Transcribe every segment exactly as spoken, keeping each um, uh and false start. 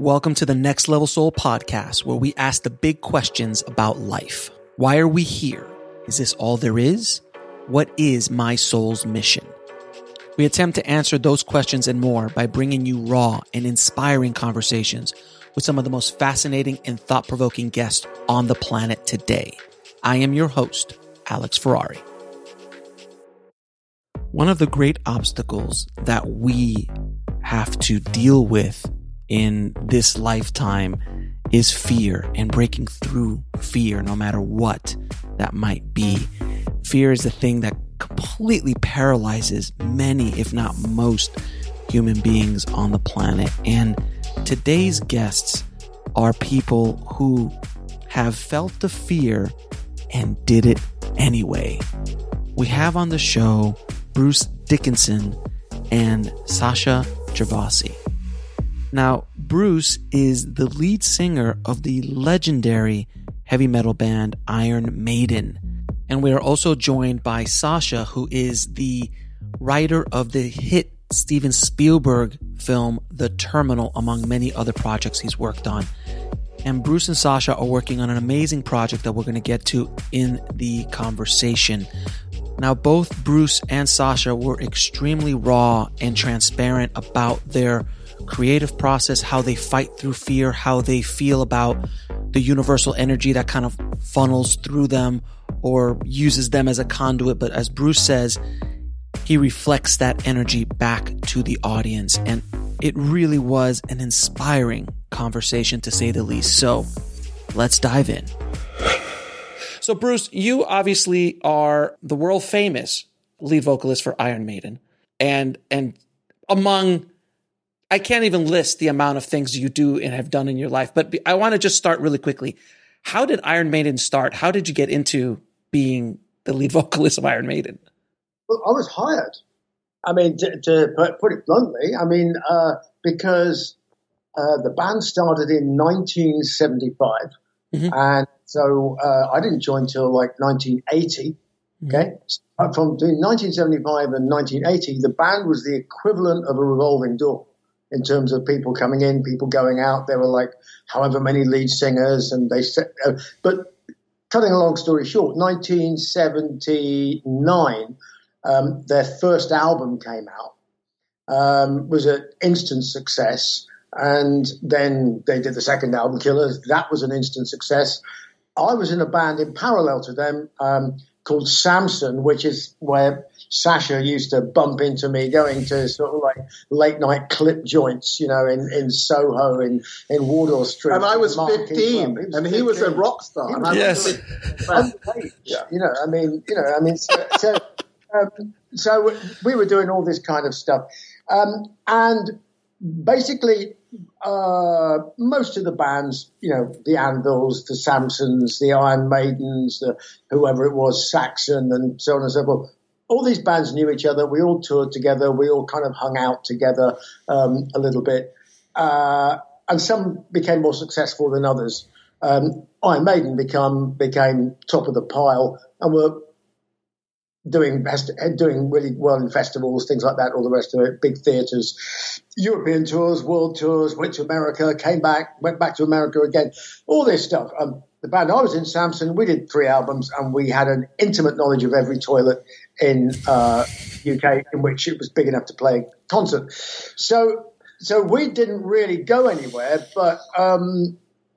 Welcome to the Next Level Soul podcast, where we ask the big questions about life. Why are we here? Is this all there is? What is my soul's mission? We attempt to answer those questions and more by bringing you raw and inspiring conversations with some of the most fascinating and thought-provoking guests on the planet today. I am your host, Alex Ferrari. One of the great obstacles that we have to deal with in this lifetime is fear and breaking through fear, no matter what that might be. Fear is the thing that completely paralyzes many, if not most, human beings on the planet. And today's guests are people who have felt the fear and did it anyway. We have on the show Bruce Dickinson and Sasha Gervasi. Now, Bruce is the lead singer of the legendary heavy metal band Iron Maiden. And we are also joined by Sasha, who is the writer of the hit Steven Spielberg film The Terminal, among many other projects he's worked on. And Bruce and Sasha are working on an amazing project that we're going to get to in the conversation. Now, both Bruce and Sasha were extremely raw and transparent about their creative process, how they fight through fear, how they feel about the universal energy that kind of funnels through them or uses them as a conduit. But as Bruce says, he reflects that energy back to the audience. And it really was an inspiring conversation, to say the least. So let's dive in. So Bruce, you obviously are the world famous lead vocalist for Iron Maiden. And, and among, I can't even list the amount of things you do and have done in your life, but I want to just start really quickly. How did Iron Maiden start? How did you get into being the lead vocalist of Iron Maiden? Well, I was hired. I mean, to, to put it bluntly, I mean, uh, because uh, the band started in nineteen seventy-five, mm-hmm. and so uh, I didn't join till like nineteen eighty. Mm-hmm. Okay, so from between nineteen seventy-five and nineteen eighty, the band was the equivalent of a revolving door in terms of people coming in, people going out. There were like however many lead singers, and they set. Uh, but cutting a long story short, nineteen seventy-nine. Um, their first album came out, um, was an instant success. And then they did the second album, Killers. That was an instant success. I was in a band in parallel to them um, called Samson, which is where Sasha used to bump into me going to sort of like late night clip joints, you know, in, in Soho, in, in Wardour Street. And I was fifteen, was and fifteen. He was a rock star. And I yes. Was yeah. You know, I mean, you know, I mean, so, so Um, so we were doing all this kind of stuff. Um, and basically, uh, most of the bands, you know, the Anvils, the Samsons, the Iron Maidens, the, whoever it was, Saxon, and so on and so forth, all these bands knew each other. We all toured together. We all kind of hung out together um, a little bit. Uh, and some became more successful than others. Um, Iron Maiden become, became top of the pile and were doing doing really well in festivals, things like that, all the rest of it, big theatres, European tours, world tours, went to America, came back, went back to America again, all this stuff. Um, the band I was in, Samson, we did three albums and we had an intimate knowledge of every toilet in uh, U K in which it was big enough to play a concert. So, so we didn't really go anywhere, but um,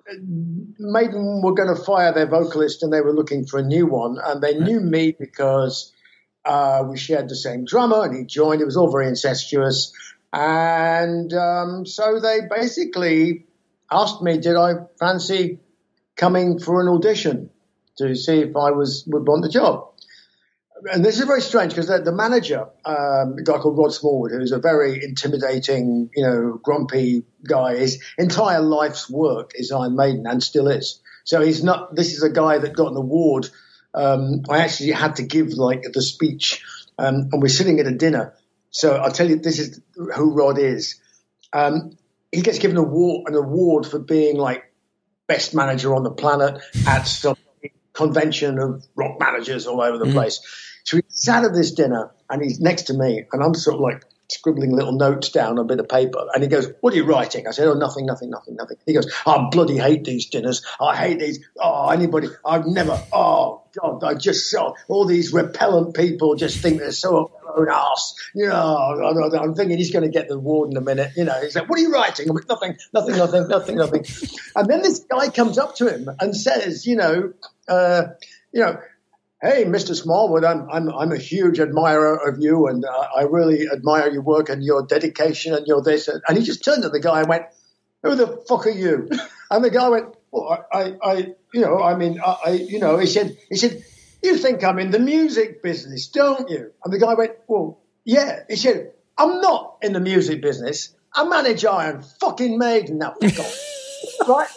Maiden were going to fire their vocalist and they were looking for a new one, and they knew me because Uh, we shared the same drummer, and he joined. It was all very incestuous. And um, so they basically asked me, did I fancy coming for an audition to see if I was would want the job? And this is very strange because the, the manager, um, a guy called Rod Smallwood, who's a very intimidating, you know, grumpy guy, his entire life's work is Iron Maiden and still is. So he's not – this is a guy that got an award. Um, I actually had to give like the speech, um, and we're sitting at a dinner. So I'll tell you, this is who Rod is. Um, he gets given an award, an award for being like best manager on the planet at some convention of rock managers all over the mm-hmm. place. So he sat at this dinner and he's next to me and I'm sort of like scribbling little notes down on a bit of paper. And he goes, what are you writing? I said, oh, nothing, nothing, nothing, nothing. He goes, I bloody hate these dinners. I hate these. Oh, anybody. I've never. Oh, God, I just saw all these repellent people just think they're so up their own arse. You know, I'm thinking he's going to get the award in a minute. You know, he's like, what are you writing? I'm like, nothing, nothing, nothing, nothing, nothing. And then this guy comes up to him and says, you know, uh, you know, hey, Mister Smallwood, I'm I'm I'm a huge admirer of you, and uh, I really admire your work and your dedication and your this. And he just turned to the guy and went, "Who the fuck are you?" And the guy went, "Well, I, I, you know, I mean, I, I, you know," he said, he said, "You think I'm in the music business, don't you?" And the guy went, "Well, yeah." He said, "I'm not in the music business. I manage Iron fucking Maiden now, right?"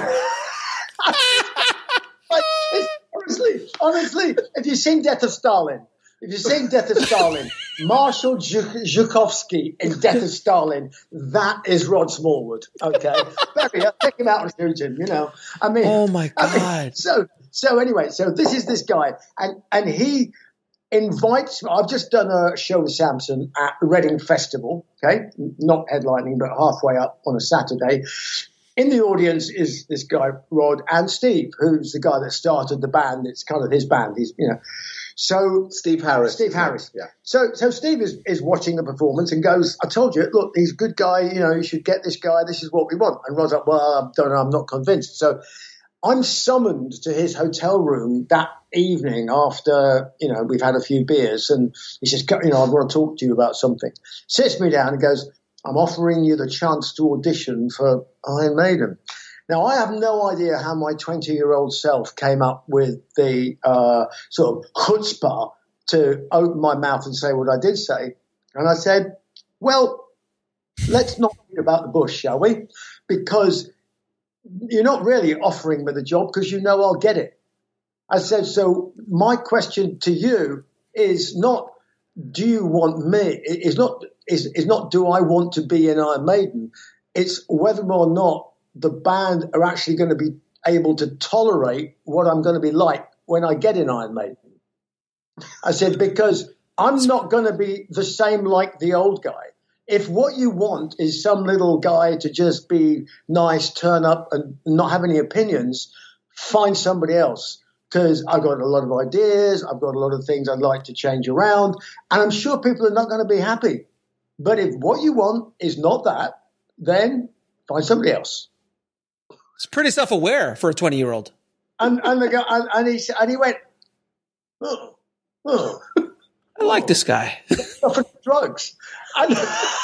Like, it's, honestly, honestly, if you've seen Death of Stalin, if you've seen Death of Stalin, Marshal Zhukovsky in Death of Stalin, that is Rod Smallwood. Okay, Barry, take him out and shoot him. You know, I mean, oh my God. I mean, so, so anyway, so this is this guy, and and he invites. I've just done a show with Samson at Reading Festival. Okay, not headlining, but halfway up on a Saturday. In the audience is this guy, Rod, and Steve, who's the guy that started the band. It's kind of his band. He's, you know, so Steve Harris. Steve Harris. Yeah. So, so Steve is, is watching the performance and goes, I told you, look, he's a good guy. You know, you should get this guy. This is what we want. And Rod's like, well, I don't know. I'm not convinced. So I'm summoned to his hotel room that evening after, you know, we've had a few beers. And he says, you know, I want to talk to you about something. Sits me down and goes, I'm offering you the chance to audition for Iron Maiden. Now, I have no idea how my twenty-year-old self came up with the uh, sort of chutzpah to open my mouth and say what I did say. And I said, well, let's not beat about the bush, shall we? Because you're not really offering me the job because you know I'll get it. I said, so my question to you is not, do you want me? It's not, is is not do I want to be in Iron Maiden? It's whether or not the band are actually going to be able to tolerate what I'm going to be like when I get in Iron Maiden. I said, because I'm not going to be the same like the old guy. If what you want is some little guy to just be nice, turn up and not have any opinions, find somebody else. Because I've got a lot of ideas, I've got a lot of things I'd like to change around, and I'm sure people are not going to be happy. But if what you want is not that, then find somebody else. It's pretty self-aware for a twenty-year-old. And and, the guy, and, and, he, and he went, oh, oh, I like this guy. For drugs. And,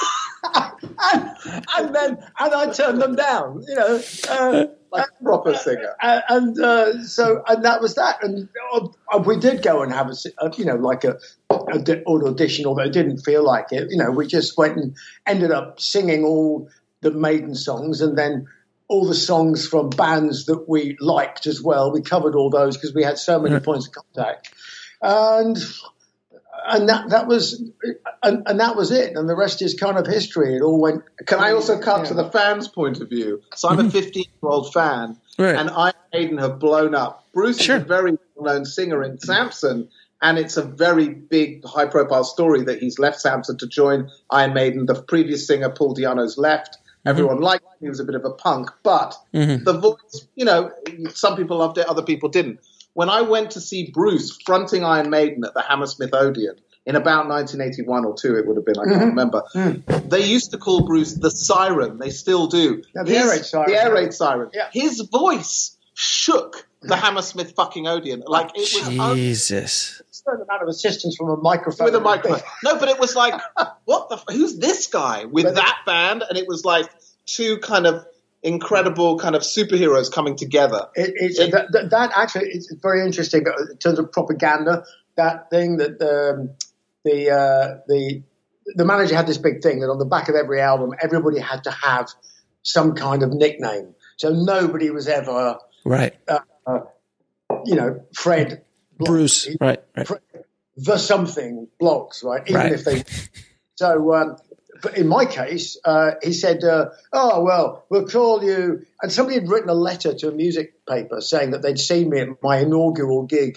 and, and then and I turned them down, you know. Uh, Like a proper singer. And, and uh, so, and that was that. And uh, we did go and have a, a you know, like a, a, an audition, although it didn't feel like it. You know, we just went and ended up singing all the Maiden songs and then all the songs from bands that we liked as well. We covered all those because we had so many mm-hmm. points of contact. And and that that was and, and that was it. And the rest is kind of history. It all went. Can I also cut yeah. to the fans' point of view? So I'm a fifteen-year-old fan, right. and Iron Maiden have blown up. Bruce sure. is a very well-known singer in Samson, and it's a very big, high-profile story that he's left Samson to join Iron Maiden. The previous singer, Paul Di'Anno's left. Everyone mm-hmm. liked him. He was a bit of a punk, but mm-hmm. the voice, you know, some people loved it, other people didn't. When I went to see Bruce fronting Iron Maiden at the Hammersmith Odeon in about nineteen eighty-one or two, it would have been, I can't mm-hmm. remember, mm. they used to call Bruce the Siren. They still do. Yeah, the His, air raid siren. The air raid siren. Yeah. His voice shook the Hammersmith fucking Odeon. Like, it was Jesus. A certain amount of assistance from a microphone. With a microphone. No, but it was like, what the, who's this guy with but that band? And it was like two kind of incredible kind of superheroes coming together. It, it's, it, that, that actually is very interesting in terms of propaganda. That thing that the the uh, the the manager had this big thing that on the back of every album, everybody had to have some kind of nickname. So nobody was ever right. Uh, uh, you know, Fred, Bruce, Blocks, right, right. Fred, the something Blocks, right? Even right. if they. So. Um, But in my case, uh, he said, uh, oh, well, we'll call you. And somebody had written a letter to a music paper saying that they'd seen me at my inaugural gig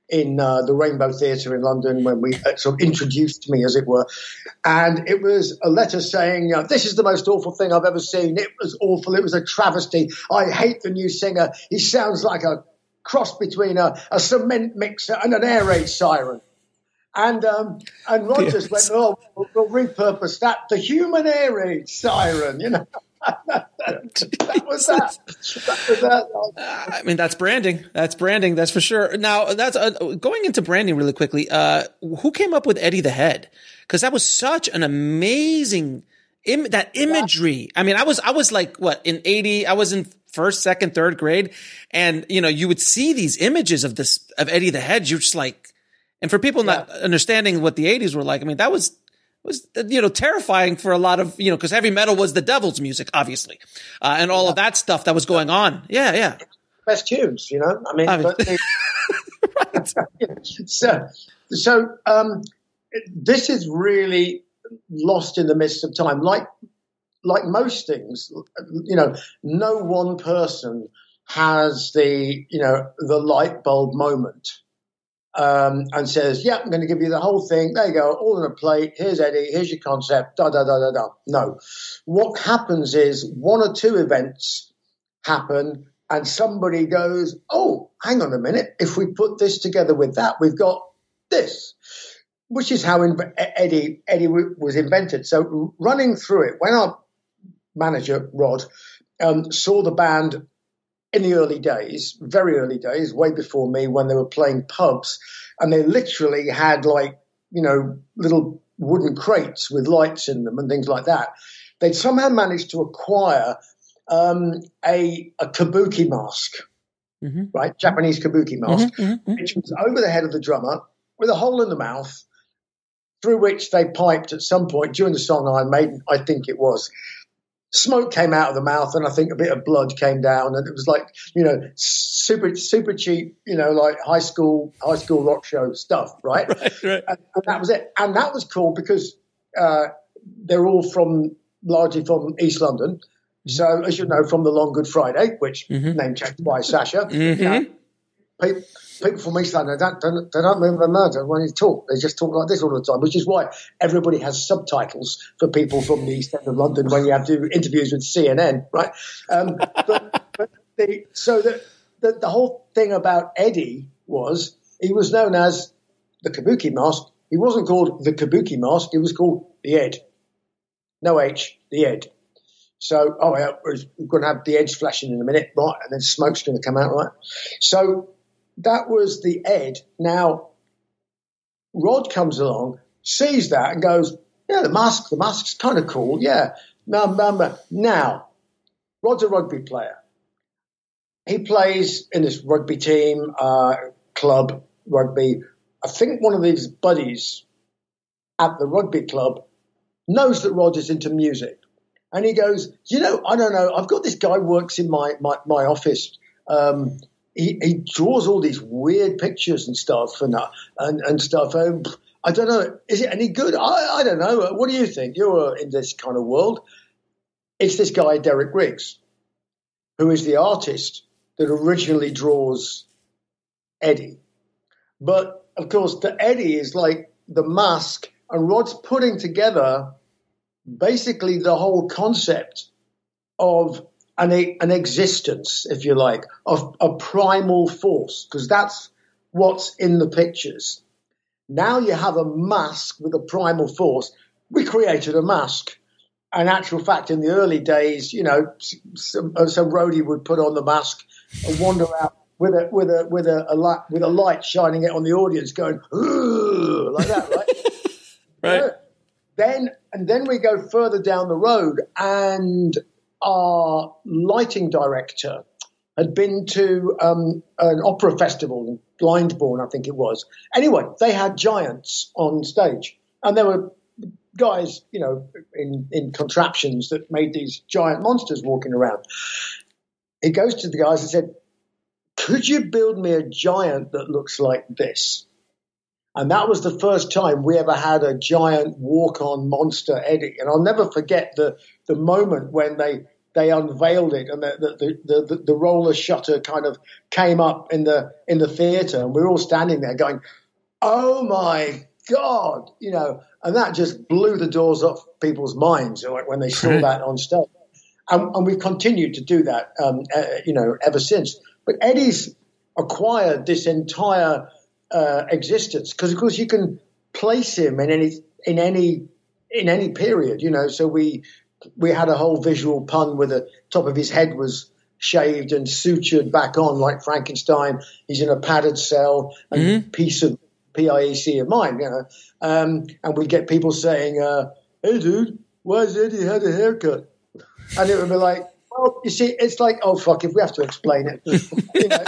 in uh, the Rainbow Theatre in London when we uh, sort of introduced me, as it were. And it was a letter saying, you know, this is the most awful thing I've ever seen. It was awful. It was a travesty. I hate the new singer. He sounds like a cross between a, a cement mixer and an air raid siren. And um, and Rogers went, oh, we'll, we'll repurpose that, the human air raid siren, you know. that, that was that. that was that. I mean, that's branding. That's branding. That's for sure. Now, that's uh, going into branding really quickly. Uh, who came up with Eddie the Head? Because that was such an amazing Im- that imagery. I mean, I was I was like what in eighty? I was in first, second, third grade, and you know, you would see these images of this of Eddie the Head. You're just like, and for people yeah. not understanding what the eighties were like, I mean, that was. was, you know, terrifying for a lot of, you know, because heavy metal was the devil's music, obviously, uh, and all yeah. of that stuff that was going on. Yeah, yeah. Best tunes, you know. I mean, but they, right. so, so um, this is really lost in the midst of time. Like, like most things, you know, no one person has the, you know, the light bulb moment. Um, and says, yeah, I'm going to give you the whole thing. There you go, all on a plate. Here's Eddie. Here's your concept. Da, da, da, da, da. No. What happens is one or two events happen and somebody goes, oh, hang on a minute. If we put this together with that, we've got this, which is how in- Eddie, Eddie w- was invented. So running through it, when our manager, Rod, um, saw the band in the early days, very early days, way before me, when they were playing pubs, and they literally had like, you know, little wooden crates with lights in them and things like that. They'd somehow managed to acquire um, a, a kabuki mask, mm-hmm. right? Japanese kabuki mask, mm-hmm, mm-hmm. which was over the head of the drummer with a hole in the mouth through which they piped at some point during the song Iron Maiden, I think it was. Smoke came out of the mouth, and I think a bit of blood came down, and it was like, you know, super, super cheap, you know, like high school, high school rock show stuff, right? right, right. And, and that was it. And that was cool because uh, they're all from, largely from East London. Mm-hmm. So, as you know, from the Long Good Friday, which mm-hmm. name checked by Sasha, mm-hmm. you know, people, people from East London, they don't, don't, they don't remember murder when you talk. They just talk like this all the time, which is why everybody has subtitles for people from the East End of London when you have to do interviews with C N N, right? Um, but, but the, so the, the, the whole thing about Eddie was he was known as the Kabuki Mask. He wasn't called the Kabuki Mask. He was called the Ed. No H, the Ed. So, oh, yeah, we're going to have the Ed's flashing in a minute, right? And then smoke's going to come out, right? So that was the Ed. Now, Rod comes along, sees that, and goes, yeah, the mask, the mask's kind of cool, yeah. No, no, no. Now, Rod's a rugby player. He plays in this rugby team, uh, club, rugby. I think one of his buddies at the rugby club knows that Rod is into music. And he goes, you know, I don't know, I've got this guy who works in my, my, my office. Um, he, he draws all these weird pictures and stuff and uh, and, and stuff. Um, I don't know, is it any good? I, I don't know. What do you think? You're in this kind of world. It's this guy, Derek Riggs, who is the artist that originally draws Eddie. But, of course, the Eddie is like the mask, and Rod's putting together basically the whole concept of an, an existence, if you like, of a primal force, because that's what's in the pictures. Now you have a mask with a primal force. We created a mask. In actual fact, in the early days, you know, some, some roadie would put on the mask and wander out with a with a with a, a light with a light shining it on the audience, going like that, right? Right. Yeah. Then and then we go further down the road, and our lighting director had been to um, an opera festival in Blindbourne, I think it was. Anyway, they had giants on stage, and there were guys, you know, in, in contraptions that made these giant monsters walking around. He goes to the guys and said, could you build me a giant that looks like this? And that was the first time we ever had a giant walk-on monster Eddie. And I'll never forget the, the moment when they they unveiled it, and the the, the the the roller shutter kind of came up in the in the theatre, and we were all standing there going, "Oh my God!" You know, and that just blew the doors off people's minds when they saw that on stage. And, and we've continued to do that, um, uh, you know, ever since. But Eddie's acquired this entire uh, existence because, of course, you can place him in any in any in any period, you know. So we we had a whole visual pun where the top of his head was shaved and sutured back on like Frankenstein. He's in a padded cell, and mm-hmm. piece of P I E C of mine, you know. Um, and we get people saying, uh, "Hey, dude, why has Eddie had a haircut?" And it would be like, well, you see, it's like, oh, fuck, if we have to explain it. You know.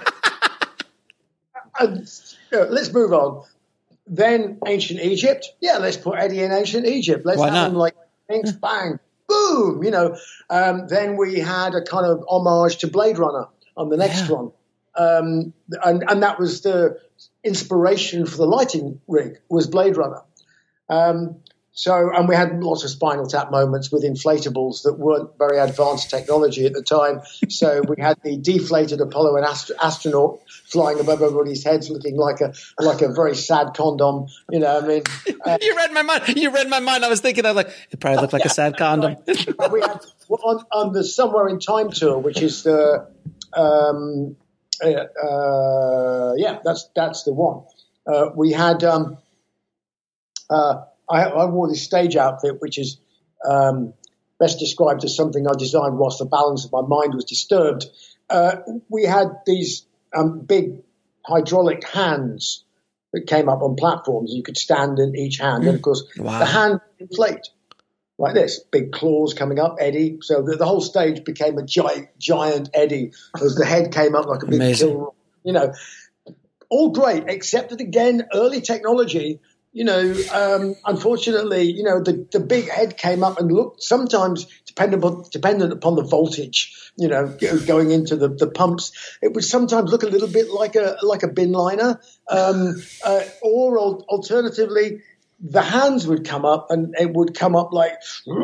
And, you know, let's move on. Then ancient Egypt. Yeah, let's put Eddie in ancient Egypt. Let's Why have not? him like, thanks, bang, boom, you know. Um, then we had a kind of homage to Blade Runner on the next yeah. one. Um, and, and that was the inspiration for the lighting rig, was Blade Runner. Um So, and we had lots of Spinal Tap moments with inflatables that weren't very advanced technology at the time. So we had the deflated Apollo and ast- astronaut flying above everybody's heads, looking like a like a very sad condom. You know, I mean, uh, you read my mind. You read my mind. I was thinking, I was like, it probably looked like yeah, a sad condom. we had on, on the Somewhere in Time tour, which is the, um, uh, uh, yeah, that's that's the one. Uh, we had. Um, uh, I, I wore this stage outfit, which is um, best described as something I designed whilst the balance of my mind was disturbed. Uh, we had these um, big hydraulic hands that came up on platforms. You could stand in each hand. And, of course, wow. the hand would inflate like this, big claws coming up, Eddie. So the, the whole stage became a giant, giant Eddie as the head came up like a big Amazing. kill. You know, all great, except that, again, early technology – you know, um, unfortunately, you know, the, the big head came up and looked sometimes dependent upon, dependent upon the voltage, you know, going into the, the pumps. It would sometimes look a little bit like a like a bin liner. Um, uh, or al- alternatively, the hands would come up and it would come up like,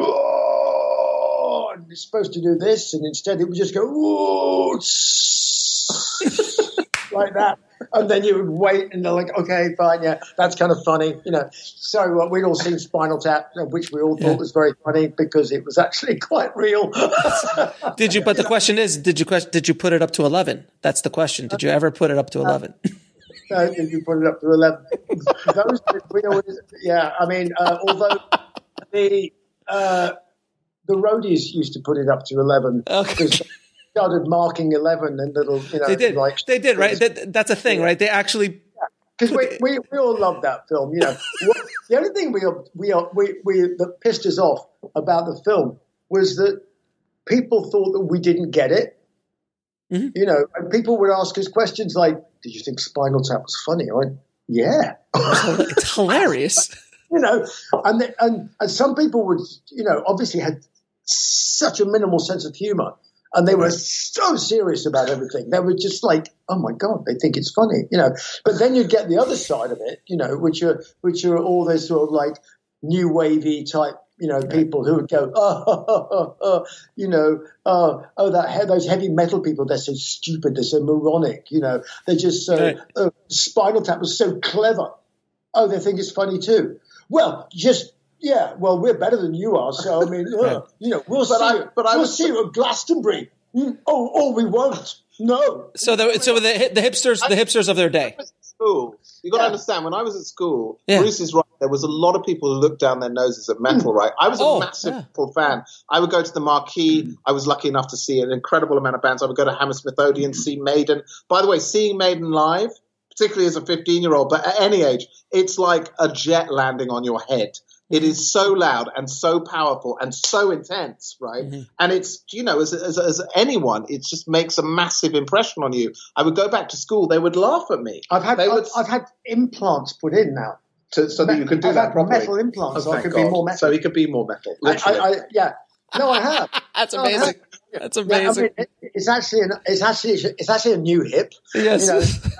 whoa, and it's supposed to do this. And instead it would just go, whoa, like that. And then you would wait, and they're like, "Okay, fine, yeah, that's kind of funny," you know. So uh, we'd all seen Spinal Tap, which we all thought yeah. was very funny because it was actually quite real. Did you? But the question is, did you did you put it up to eleven? That's the question. Did you ever put it up to eleven? No, did you put it up to eleven? Those we always, yeah. I mean, uh, although the uh, the roadies used to put it up to eleven. Okay. Started marking eleven and little, you know, they did, like they did, right? That, that's a thing, yeah. right? They actually, because yeah. we, we we all love that film, you know. The only thing we we we we that pissed us off about the film was that people thought that we didn't get it, mm-hmm. you know, and people would ask us questions like, "Did you think Spinal Tap was funny?" I went, "Yeah, it's hilarious." You know, and, the, and and some people would, you know, obviously had such a minimal sense of humor. And they were so serious about everything. They were just like, "Oh my God, they think it's funny," you know. But then you get the other side of it, you know, which are which are all those sort of like new wavy type, you know, people who would go, "Oh, oh, oh, oh, oh you know, oh, oh, that those heavy metal people, they're so stupid, they're so moronic, you know, they're just so right. oh, Spinal Tap was so clever. Oh, they think it's funny too. Well, just." Yeah, well, we're better than you are, so I mean, uh, you know, we'll but see. I, but I we'll was, see you at Glastonbury. Mm, oh, oh, we won't. No. So the so the the hipsters, the hipsters of their day. I was at school. You got to yeah. understand. When I was at school, yeah. Bruce is right. There was a lot of people who looked down their noses at metal. Right. I was a oh, massive yeah. metal fan. I would go to the Marquee. I was lucky enough to see an incredible amount of bands. I would go to Hammersmith Odeon, see Maiden. By the way, seeing Maiden live, particularly as a fifteen-year-old, but at any age, it's like a jet landing on your head. It is so loud and so powerful and so intense, right? Mm-hmm. And it's, you know, as, as as anyone, it just makes a massive impression on you. I would go back to school; they would laugh at me. I've had I've, would, I've had implants put in now, to, so Me- that you could do I've that had properly. Metal implants, oh, so I could God. be more metal. So he could be more metal. Literally. I, I, I, yeah, no, I have. That's no, amazing. Have. That's amazing. Yeah, I mean, it, it's actually an, it's actually it's actually a new hip. Yes. You know,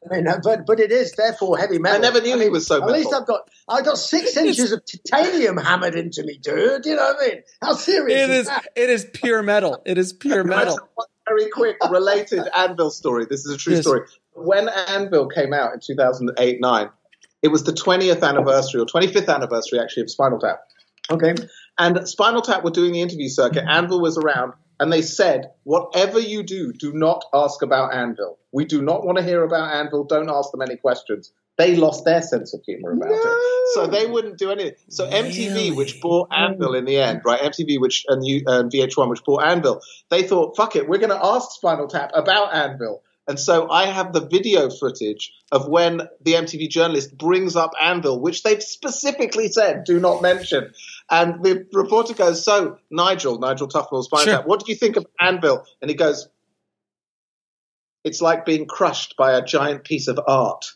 I mean, but but it is therefore heavy metal. I never knew I mean, he was so At metal. least I've got I got six inches of titanium hammered into me, dude. You know what I mean? How serious It is, is. that? It is pure metal. It is pure metal. Very quick, related Anvil story. This is a true Yes. story. When Anvil came out in two thousand eight nine, it was the twentieth anniversary or twenty-fifth anniversary actually of Spinal Tap. Okay. And Spinal Tap were doing the interview circuit. Anvil was around, and they said, whatever you do, do not ask about Anvil. We do not want to hear about Anvil. Don't ask them any questions. They lost their sense of humor about No. it. So they wouldn't do anything. So M T V, Really? which bought Anvil in the end, right? M T V, which and you, uh, V H one, which bought Anvil, they thought, fuck it, we're going to ask Spinal Tap about Anvil. And so I have the video footage of when the M T V journalist brings up Anvil, which they've specifically said, do not mention. And the reporter goes, so, Nigel, Nigel Tufnell, Spinal Sure. Tap, what do you think of Anvil? And he goes, it's like being crushed by a giant piece of art.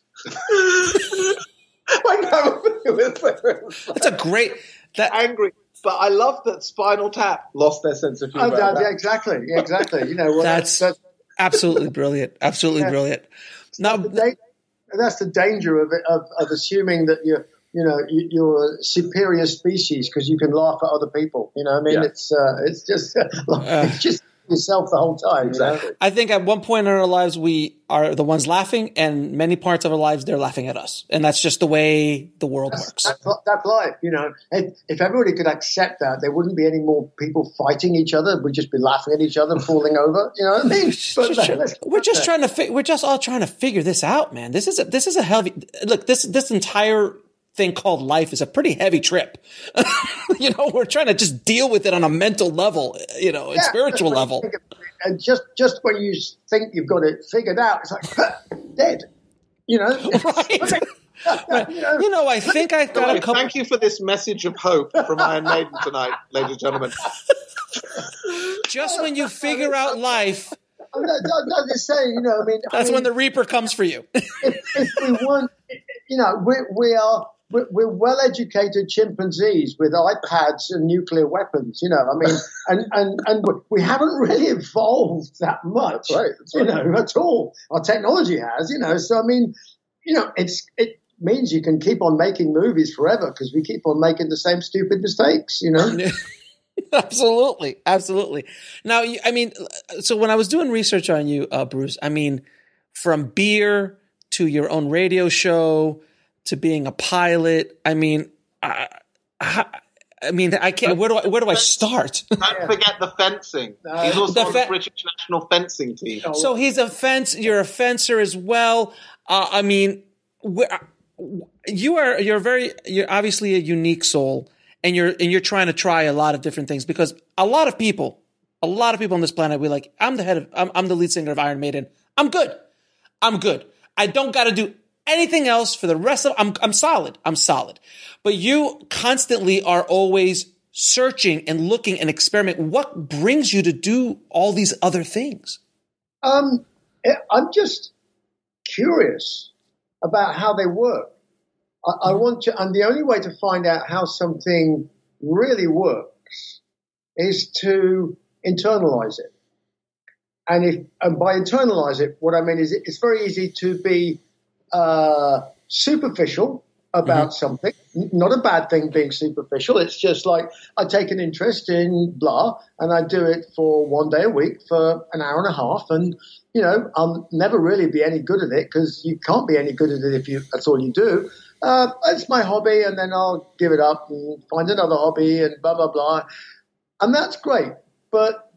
That's a great. That angry. But I love that Spinal Tap lost their sense of humor. Oh, that, yeah, exactly. Yeah, exactly. You know, well, that's, that's, absolutely brilliant. Absolutely Yeah. brilliant. Now, the da- that's the danger of it, of, of assuming that you're, you know, you, you're a superior species because you can laugh at other people. You know, what I mean, Yeah. it's uh, it's just it's just yourself the whole time. Exactly. You know? I think at one point in our lives we are the ones laughing, and many parts of our lives they're laughing at us, and that's just the way the world works. That's, that's life, you know. If, if everybody could accept that, there wouldn't be any more people fighting each other. We'd just be laughing at each other, falling over. You know what I mean? But, uh, let's- We're just trying to fi- we're just all trying to figure this out, man. This is a, this is a heavy look. This this entire thing called life is a pretty heavy trip. You know, we're trying to just deal with it on a mental level, you know, and Yeah, spiritual just when you level. think of- And just just when you think you've got it figured out, it's like dead. You know, Right. you know, You know, I think I've got a Anyway, couple. thank you for this message of hope from Iron Maiden tonight, ladies and gentlemen. Just when you figure out life, I'm, not, I'm just saying, you know, I mean, that's I mean, when the Reaper comes for you. if, if we want, you know, we, we are we're, we're well-educated chimpanzees with iPads and nuclear weapons. You know, I mean, and and and we haven't really evolved that much, Right, that's you right. know, at all. Our technology has, you know, so I mean, you know, it's it means you can keep on making movies forever because we keep on making the same stupid mistakes, you know. Absolutely, absolutely. Now, you- I mean, so when I was doing research on you, uh, Bruce, I mean, from beer to your own radio show to being a pilot, I mean, I, I, I mean, I can't. Where do I where do I start? Don't forget the fencing. He's also The on fe- the British national fencing team. So he's a fence. You're a fencer as well. Uh, I mean, where, you are. You're very. You're obviously a unique soul. And you're and you're trying to try a lot of different things because a lot of people, a lot of people on this planet, we're like, I'm the head of, I'm, I'm the lead singer of Iron Maiden. I'm good. I'm good. I don't got to do anything else for the rest of. I'm I'm solid. I'm solid. But you constantly are always searching and looking and experimenting. What brings you to do all these other things? Um, I'm just curious about how they work. I, I want to, and the only way to find out how something really works is to internalize it. And if, and by internalize it, what I mean is it's very easy to be uh, superficial about mm-hmm. something. Not a bad thing being superficial. It's just like I take an interest in blah, and I do it for one day a week for an hour and a half, and you know I'll never really be any good at it because you can't be any good at it if you that's all you do. Uh, it's my hobby, and then I'll give it up and find another hobby and blah, blah, blah. And that's great. But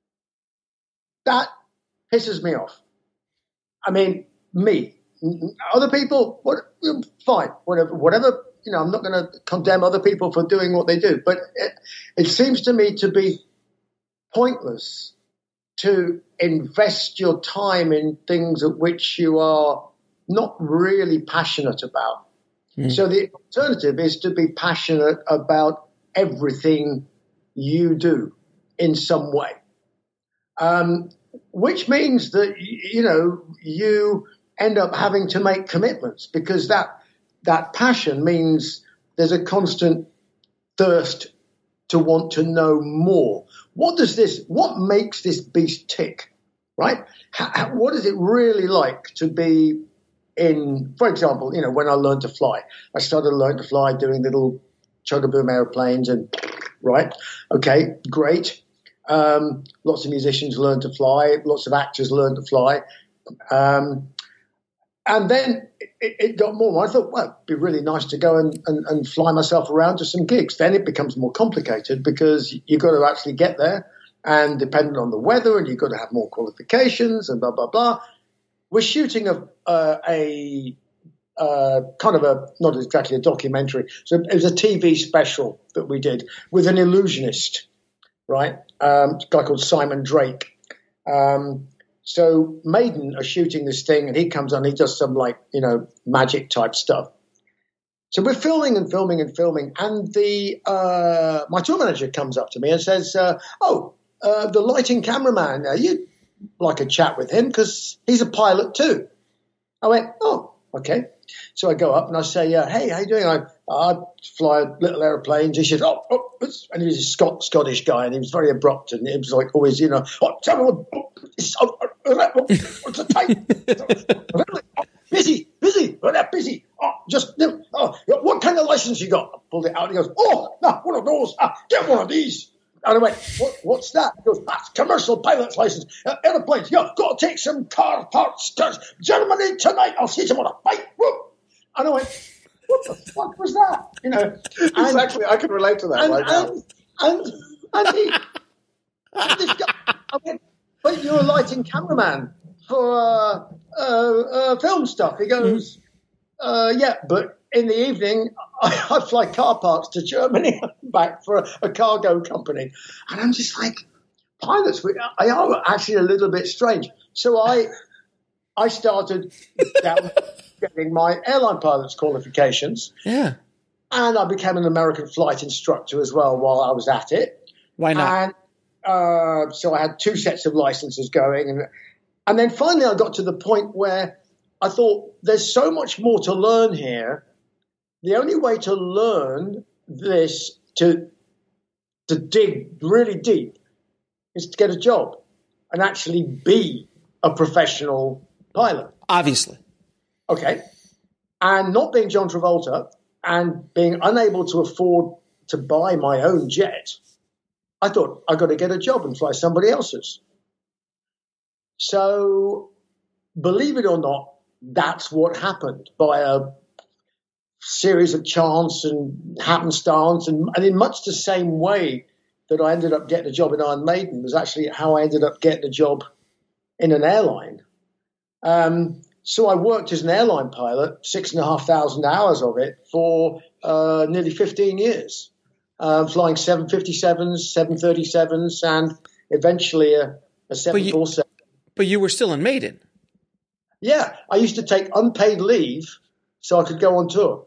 that pisses me off. I mean, me. Other people, what, fine, whatever, whatever. You know, I'm not going to condemn other people for doing what they do. But it, it seems to me to be pointless to invest your time in things at which you are not really passionate about. So the alternative is to be passionate about everything you do in some way, um, which means that, you know, you end up having to make commitments because that that passion means there's a constant thirst to want to know more. What does this, what makes this beast tick, right? How, what is it really like to be in, for example, you know, when I learned to fly, I started to learn to fly doing little Chogaboom airplanes and, right, okay, great. Um, lots of musicians learn to fly. Lots of actors learn to fly. Um, and then it, it got more. I thought, well, it'd be really nice to go and, and, and fly myself around to some gigs. Then it becomes more complicated because you've got to actually get there, and depending on the weather, and you've got to have more qualifications and blah, blah, blah. We're shooting a, uh, a uh, kind of a, not exactly a documentary. So it was a T V special that we did with an illusionist, right? Um, a guy called Simon Drake. Um, so Maiden are shooting this thing, and he comes on, he does some like, you know, magic type stuff. So we're filming and filming and filming, and the uh, my tour manager comes up to me and says, uh, oh, uh, the lighting cameraman, uh, you'd like a chat with him because he's a pilot too. I went, oh, okay. So I go up and I say, uh, hey, how you doing? I, I fly little airplanes. He says, oh, oh, and he was a Scot- Scottish guy, and he was very abrupt, and he was like always, you know, oh, tell me what, oh, what's the time? busy, busy, oh, busy. Oh, just, oh, what kind of license you got? I pulled it out, and he goes, oh, no, one of those. Ah, get one of these. And I went, what, what's that? He goes, that's commercial pilot's license. Uh, airplanes, yeah, got to take some car parts to Germany tonight. I'll see you on a flight. Whoop. And I went, what the fuck was that? You know, and, exactly. I can relate to that and, right and, now. And, and, he, and this guy, I went, but you're a lighting cameraman for uh, uh, uh, film stuff. He goes, uh, yeah, but in the evening, I, I fly car parts to Germany and back for a, a cargo company. And I'm just like, pilots, we, I are actually a little bit strange. So I I started down getting my airline pilot's qualifications. Yeah. And I became an American flight instructor as well while I was at it. Why not? And uh, so I had two sets of licenses going. And, and then finally I got to the point where I thought there's so much more to learn here. The only way to learn this, to to dig really deep, is to get a job and actually be a professional pilot. Obviously. Okay. And not being John Travolta and being unable to afford to buy my own jet, I thought, I've got to get a job and fly somebody else's. So, believe it or not, that's what happened by a series of chance and happenstance, and, and in much the same way that I ended up getting a job in Iron Maiden was actually how I ended up getting a job in an airline. Um, so I worked as an airline pilot, six and a half thousand hours of it for uh, nearly fifteen years, uh, flying seven fifty-sevens, seven thirty-sevens, and eventually a, a seven forty-seven. But you were still in Maiden. Yeah, I used to take unpaid leave so I could go on tour.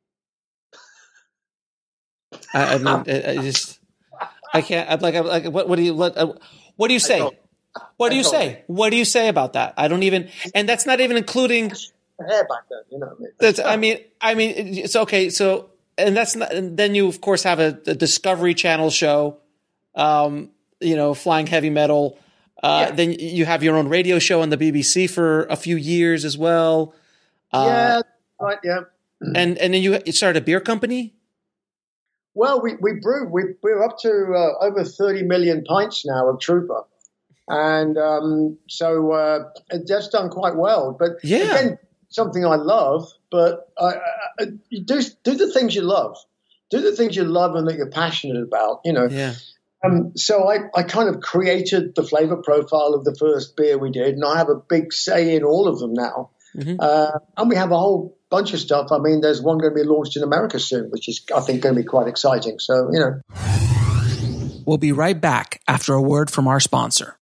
I, I mean, I, I just, I can't. I'm like, I'm like, what, what do you, what, uh, what do you say? What do you say? What do you say about that? I don't even, and that's not even including hair back then. You know what I mean? That's, I mean, I mean, it's okay. So, and that's not. And then you, of course, have a, a Discovery Channel show. Um, you know, flying heavy metal. Uh, yeah. Then you have your own radio show on the B B C for a few years as well. Uh, yeah, right. Yeah. And and then you started a beer company. Well, we we brew. We we're up to uh, over thirty million pints now of Trooper, and um, so uh, that's done quite well. But yeah, again, something I love. But I, I, you do do the things you love. Do the things you love and that you're passionate about. You know. Yeah. Um, so I, I kind of created the flavor profile of the first beer we did, and I have a big say in all of them now. Mm-hmm. Uh, and we have a whole bunch of stuff. I mean, there's one going to be launched in America soon, which is, I think, going to be quite exciting. So, you know. We'll be right back after a word from our sponsor.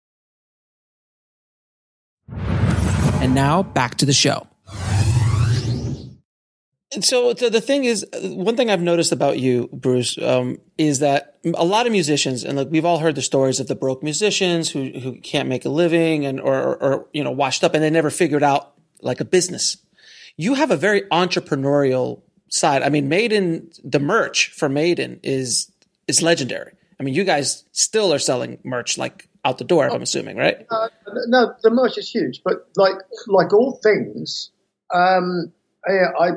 And now back to the show. And so the, the thing is, one thing I've noticed about you, Bruce, um, is that a lot of musicians, and like we've all heard the stories of the broke musicians who who can't make a living and or, or, or you know washed up, and they never figured out like a business. You have a very entrepreneurial side. I mean, Maiden, the merch for Maiden is is legendary. I mean, you guys still are selling merch like out the door. I'm assuming, right? Uh, no, the merch is huge, but like like all things. um, I, I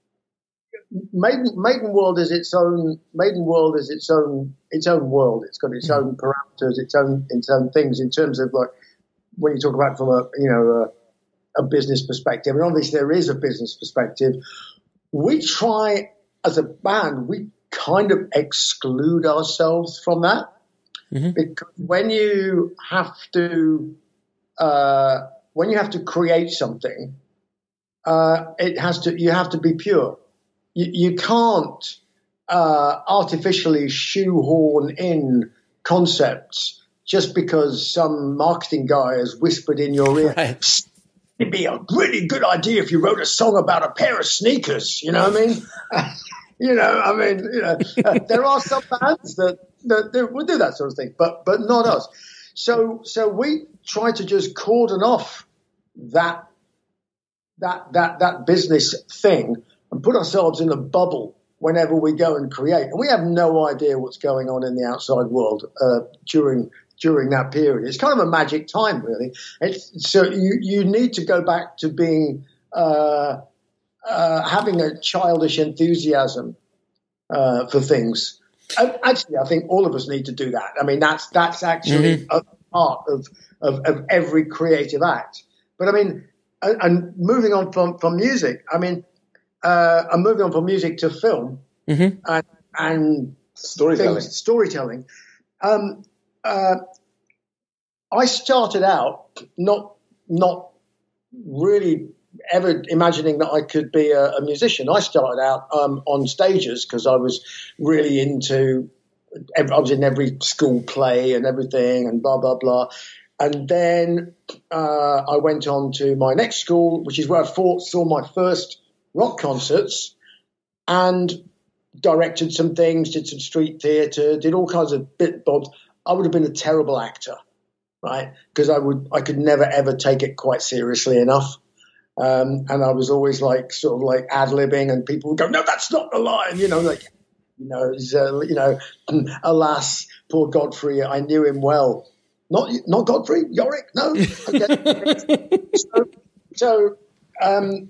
Maiden, Maiden World is its own. Maiden World is its own. Its own world. It's got its own parameters, its own its own things in terms of like when you talk about it from a you know a, a business perspective. And obviously there is a business perspective. We try as a band. We kind of exclude ourselves from that mm-hmm. because when you have to uh, when you have to create something, uh, it has to you have to be pure. You, you can't uh, artificially shoehorn in concepts just because some marketing guy has whispered in your ear. Right. It'd be a really good idea if you wrote a song about a pair of sneakers. You know what I mean? You know, I mean, you know, uh, there are some bands that, that, that would do that sort of thing, but but not us. So so we try to just cordon off that that that that business thing and put ourselves in a bubble whenever we go and create. And we have no idea what's going on in the outside world uh, during during that period. It's kind of a magic time, really. It's, so you you need to go back to being. Uh, Uh, having a childish enthusiasm uh, for things. And actually, I think all of us need to do that. I mean, that's that's actually mm-hmm. a part of, of of every creative act. But I mean, and, and moving on from, from music, I mean, uh, I'm moving on from music to film mm-hmm. and, and storytelling. Things, storytelling. Um, uh, I started out not not really. ever imagining that I could be a, a musician. I started out um, on stages because I was really into, I was in every school play and everything and blah, blah, blah. And then uh, I went on to my next school, which is where I fought, saw my first rock concerts and directed some things, did some street theatre, did all kinds of bit bobs. I would have been a terrible actor, right? Because I would, I could never, ever take it quite seriously enough. Um, and I was always like, sort of like ad-libbing, and people would go, "No, that's not the line," you know, like, you know, uh, you know, alas, poor Godfrey, I knew him well. Not, not Godfrey, Yorick, no. Okay. so, so, um,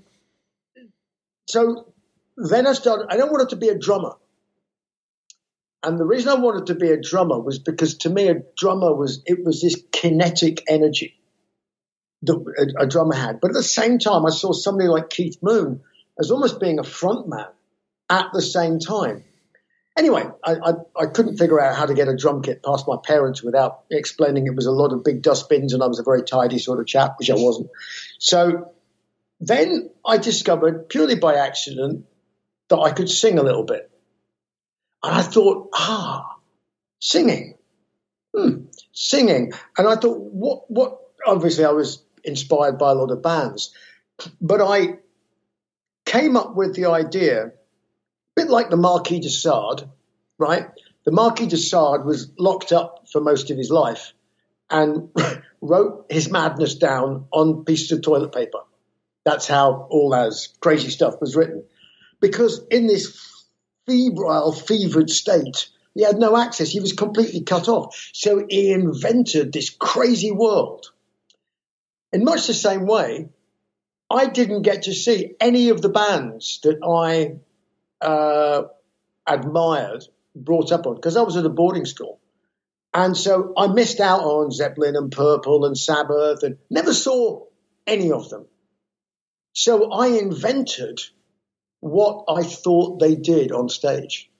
so then I started. I don't want it to be a drummer, and the reason I wanted to be a drummer was because to me, a drummer was it was this kinetic energy that a, a drummer had. But at the same time, I saw somebody like Keith Moon as almost being a front man at the same time. Anyway, I, I, I couldn't figure out how to get a drum kit past my parents without explaining it was a lot of big dustbins and I was a very tidy sort of chap, which I wasn't. So then I discovered, purely by accident, that I could sing a little bit. And I thought, ah, singing. Hmm, singing. And I thought, what, what, obviously I was inspired by a lot of bands, but I came up with the idea, a bit like the Marquis de Sade, right? The Marquis de Sade was locked up for most of his life and wrote his madness down on pieces of toilet paper. That's how all that crazy stuff was written. Because in this febrile, fevered state, he had no access. He was completely cut off. So he invented this crazy world. In much the same way, I didn't get to see any of the bands that I uh, admired, brought up on, because I was at a boarding school. And so I missed out on Zeppelin and Purple and Sabbath and never saw any of them. So I invented what I thought they did on stage.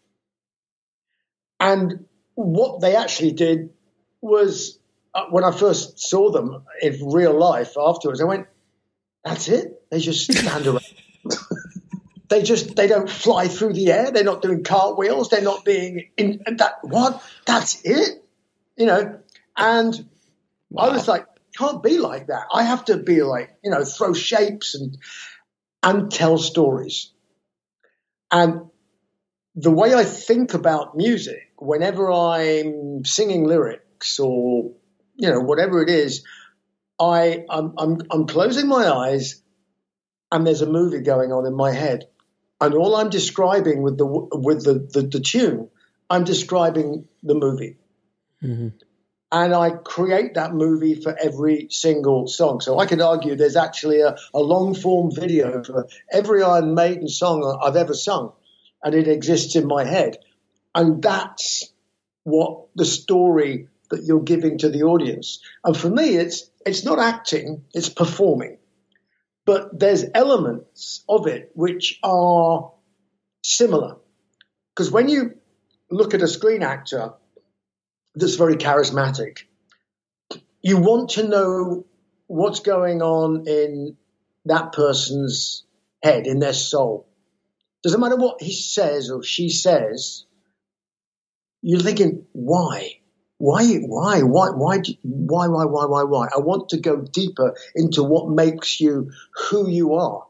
And what they actually did was, when I first saw them in real life afterwards, I went, that's it. They just stand around. they just, they don't fly through the air. They're not doing cartwheels. They're not being in that. What? That's it. You know? And wow. I was like, can't be like that. I have to be like, you know, throw shapes and, and tell stories. And the way I think about music, whenever I'm singing lyrics or, you know, whatever it is, I, I'm, I'm, I'm closing my eyes and there's a movie going on in my head. And all I'm describing with the, with the, the, the tune, I'm describing the movie. Mm-hmm. and I create that movie for every single song. So I could argue there's actually a, a long-form video for every Iron Maiden song I've ever sung, and it exists in my head. And that's what the story that you're giving to the audience. And for me, it's it's not acting, it's performing. But there's elements of it which are similar. Because when you look at a screen actor that's very charismatic, you want to know what's going on in that person's head, in their soul. Doesn't matter what he says or she says, you're thinking, why? Why, why, why, why, why, why, why, why, why? I want to go deeper into what makes you who you are.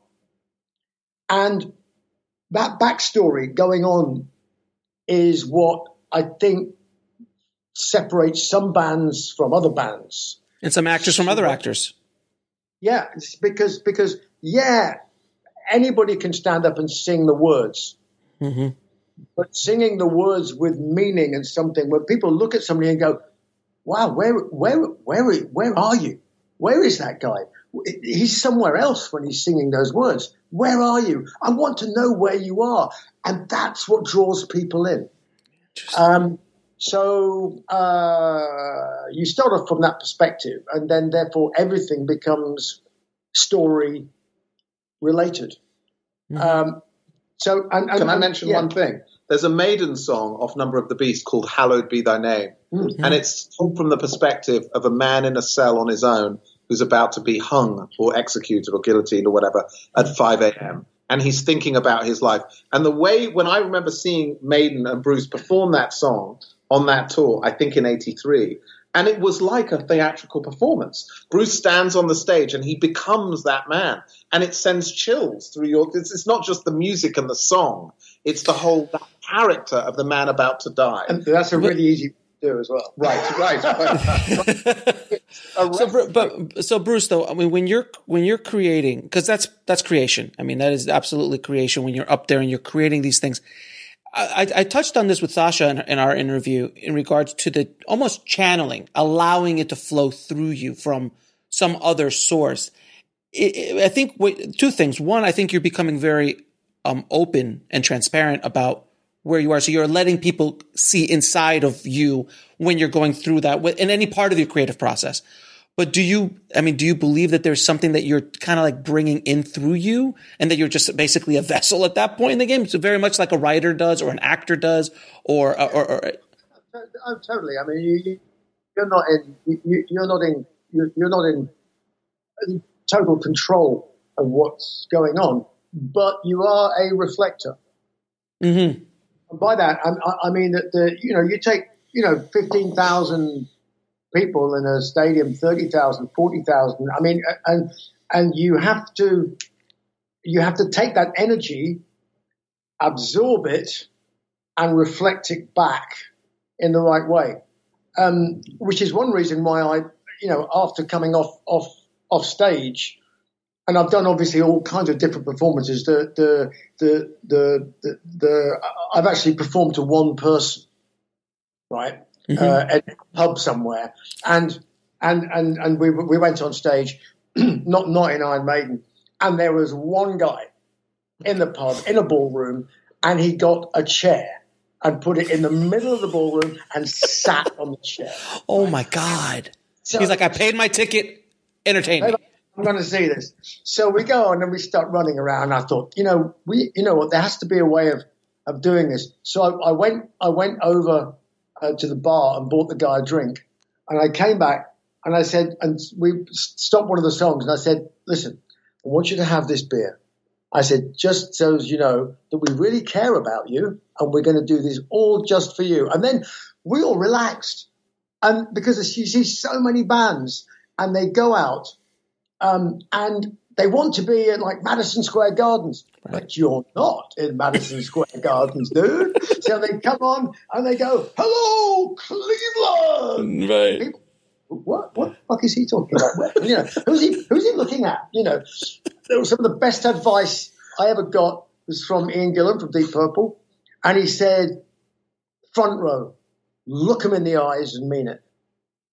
And that backstory going on is what I think separates some bands from other bands. And some actors from other actors. Yeah, it's because, because, yeah, anybody can stand up and sing the words. Mm-hmm. But singing the words with meaning and something where people look at somebody and go, wow, where, where, where, where are you? Where is that guy? He's somewhere else when he's singing those words. Where are you? I want to know where you are. And that's what draws people in. Um, so uh, you start off from that perspective, and then therefore everything becomes story related. Mm-hmm. Um, So, and, and, Can I mention yeah. one thing? There's a Maiden song off Number of the Beast called Hallowed Be Thy Name. Mm-hmm. And it's told from the perspective of a man in a cell on his own who's about to be hung or executed or guillotined or whatever at five a.m. And he's thinking about his life. And the way, when I remember seeing Maiden and Bruce perform that song on that tour, I think in eighty-three, and it was like a theatrical performance. Bruce stands on the stage and he becomes that man. And it sends chills through your – it's not just the music and the song. It's the whole that character of the man about to die. And that's a really easy to do as well. Right, right. so, but, so, Bruce, though, I mean, when you're when you're creating – because that's that's creation. I mean, that is absolutely creation when you're up there and you're creating these things. I, I touched on this with Sasha in, in our interview in regards to the almost channeling, allowing it to flow through you from some other source. It, it, I think what, two things. One, I think you're becoming very um, open and transparent about where you are. So you're letting people see inside of you when you're going through that in any part of your creative process. But do you, I mean, do you believe that there's something that you're kind of like bringing in through you and that you're just basically a vessel at that point in the game? So very much like a writer does or an actor does or, or, or, or oh, totally. I mean, you, you're not in, you, you're not in, you're not in total control of what's going on, but you are a reflector. Mm-hmm. And by that, I, I mean that the, you know, you take, you know, fifteen thousand people in a stadium, thirty thousand, forty thousand. I mean, and and you have to you have to take that energy, absorb it, and reflect it back in the right way. Um, which is one reason why I, you know, after coming off off off stage, and I've done obviously all kinds of different performances. The the the the the, the I've actually performed to one person, right? Mm-hmm. Uh, at a pub somewhere, and and and and we we went on stage, not not in Iron Maiden, and there was one guy in the pub in a ballroom, and he got a chair and put it in the middle of the ballroom and sat on the chair. Oh right? My God! So, he's like, I paid my ticket, entertain me. I'm going to see this. So we go on and we start running around. I thought, you know, we you know what, there has to be a way of of doing this. So I, I went I went over. Uh, to the bar and bought the guy a drink. And I came back and I said, and we stopped one of the songs and I said, listen, I want you to have this beer. I said, just so as you know that we really care about you and we're going to do this all just for you. And then we all relaxed. And because you see so many bands and they go out um, and they want to be in like Madison Square Gardens, right. But you're not in Madison Square Gardens, dude. So they come on and they go, hello, Cleveland. Right. People, what what the fuck is he talking about? You know, who's he who's he looking at? You know, there was some of the best advice I ever got was from Ian Gillan from Deep Purple. And he said, front row, look him in the eyes and mean it.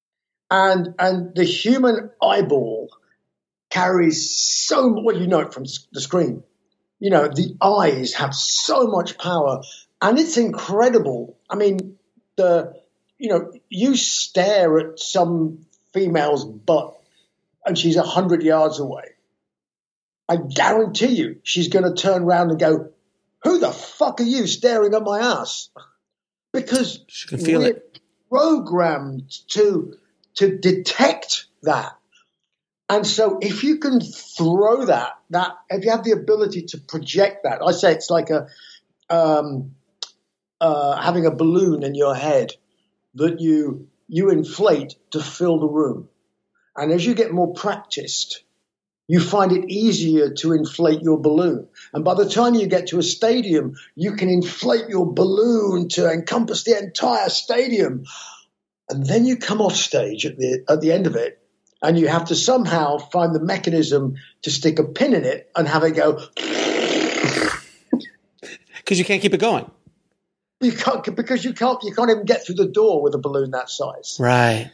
And and the human eyeball carries so much. Well, you know it from the screen. You know, the eyes have so much power, and it's incredible. I mean, the you know, you stare at some female's butt, and she's a hundred yards away. I guarantee you, she's going to turn around and go, "Who the fuck are you staring at my ass?" Because she can feel we're it. Programmed to. to detect that. And so if you can throw that, that if you have the ability to project that, I say it's like a um, uh, having a balloon in your head that you you inflate to fill the room. And as you get more practiced, you find it easier to inflate your balloon. And by the time you get to a stadium, you can inflate your balloon to encompass the entire stadium. And then you come off stage at the at the end of it, and you have to somehow find the mechanism to stick a pin in it and have it go. Because you can't keep it going. You can't because you can't you can't even get through the door with a balloon that size. Right.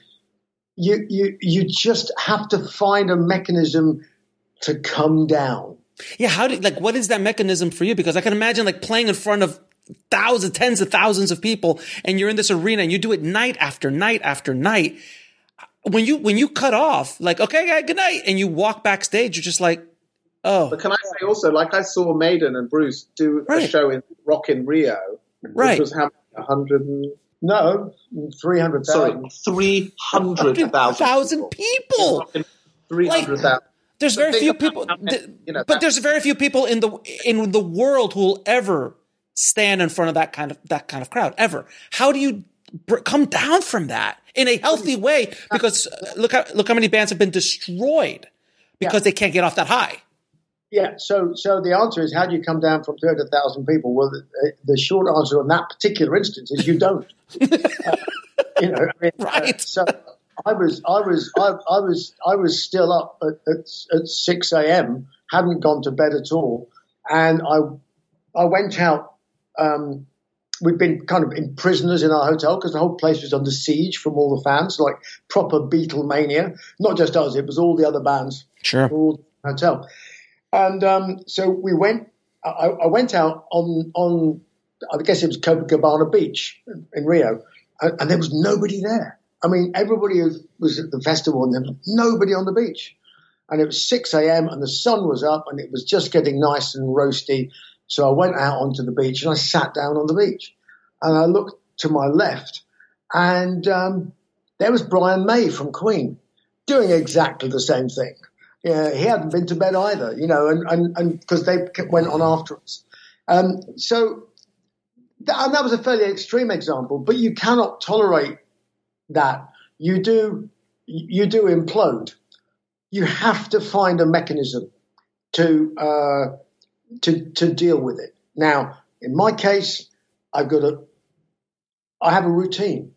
You you you just have to find a mechanism to come down. Yeah. How do like what is that mechanism for you? Because I can imagine like playing in front of thousands, tens of thousands of people, and you're in this arena and you do it night after night after night. When you when you cut off, like, okay, guy, good night, and you walk backstage, you're just like, oh. But can I say also, like I saw Maiden and Bruce do right. a show in Rock in Rio, which right. was how a hundred and no, three hundred thousand. Sorry, three hundred thousand people. Three hundred thousand. Like, there's very few people, you know, but there's very few people in the in the world who will ever stand in front of that kind of that kind of crowd ever. How do you br- come down from that in a healthy way? Because uh, look how look how many bands have been destroyed because yeah. they can't get off that high. Yeah. So so the answer is, how do you come down from two hundred thousand people? Well, the, the short answer on that particular instance is you don't. uh, you know, I mean, right? Uh, so I was I was I, I was I was still up at at, at six a.m. hadn't gone to bed at all, and I I went out. Um, we'd been kind of in prisoners in our hotel because the whole place was under siege from all the fans, like proper Beatlemania. Not just us, it was all the other bands. Sure. All the hotel. And um, so we went, I, I went out on, on, I guess it was Copacabana Beach in Rio, and, and there was nobody there. I mean, everybody was at the festival and there was nobody on the beach. And it was six a.m. and the sun was up and it was just getting nice and roasty. So I went out onto the beach and I sat down on the beach and I looked to my left and um, there was Brian May from Queen doing exactly the same thing. Yeah, he hadn't been to bed either, you know, and and and because they went on after us. Um, so th- and that was a fairly extreme example, but you cannot tolerate that. You do you do implode. You have to find a mechanism to. Uh, To, to deal with it. Now, in my case, I've got a, I have a routine.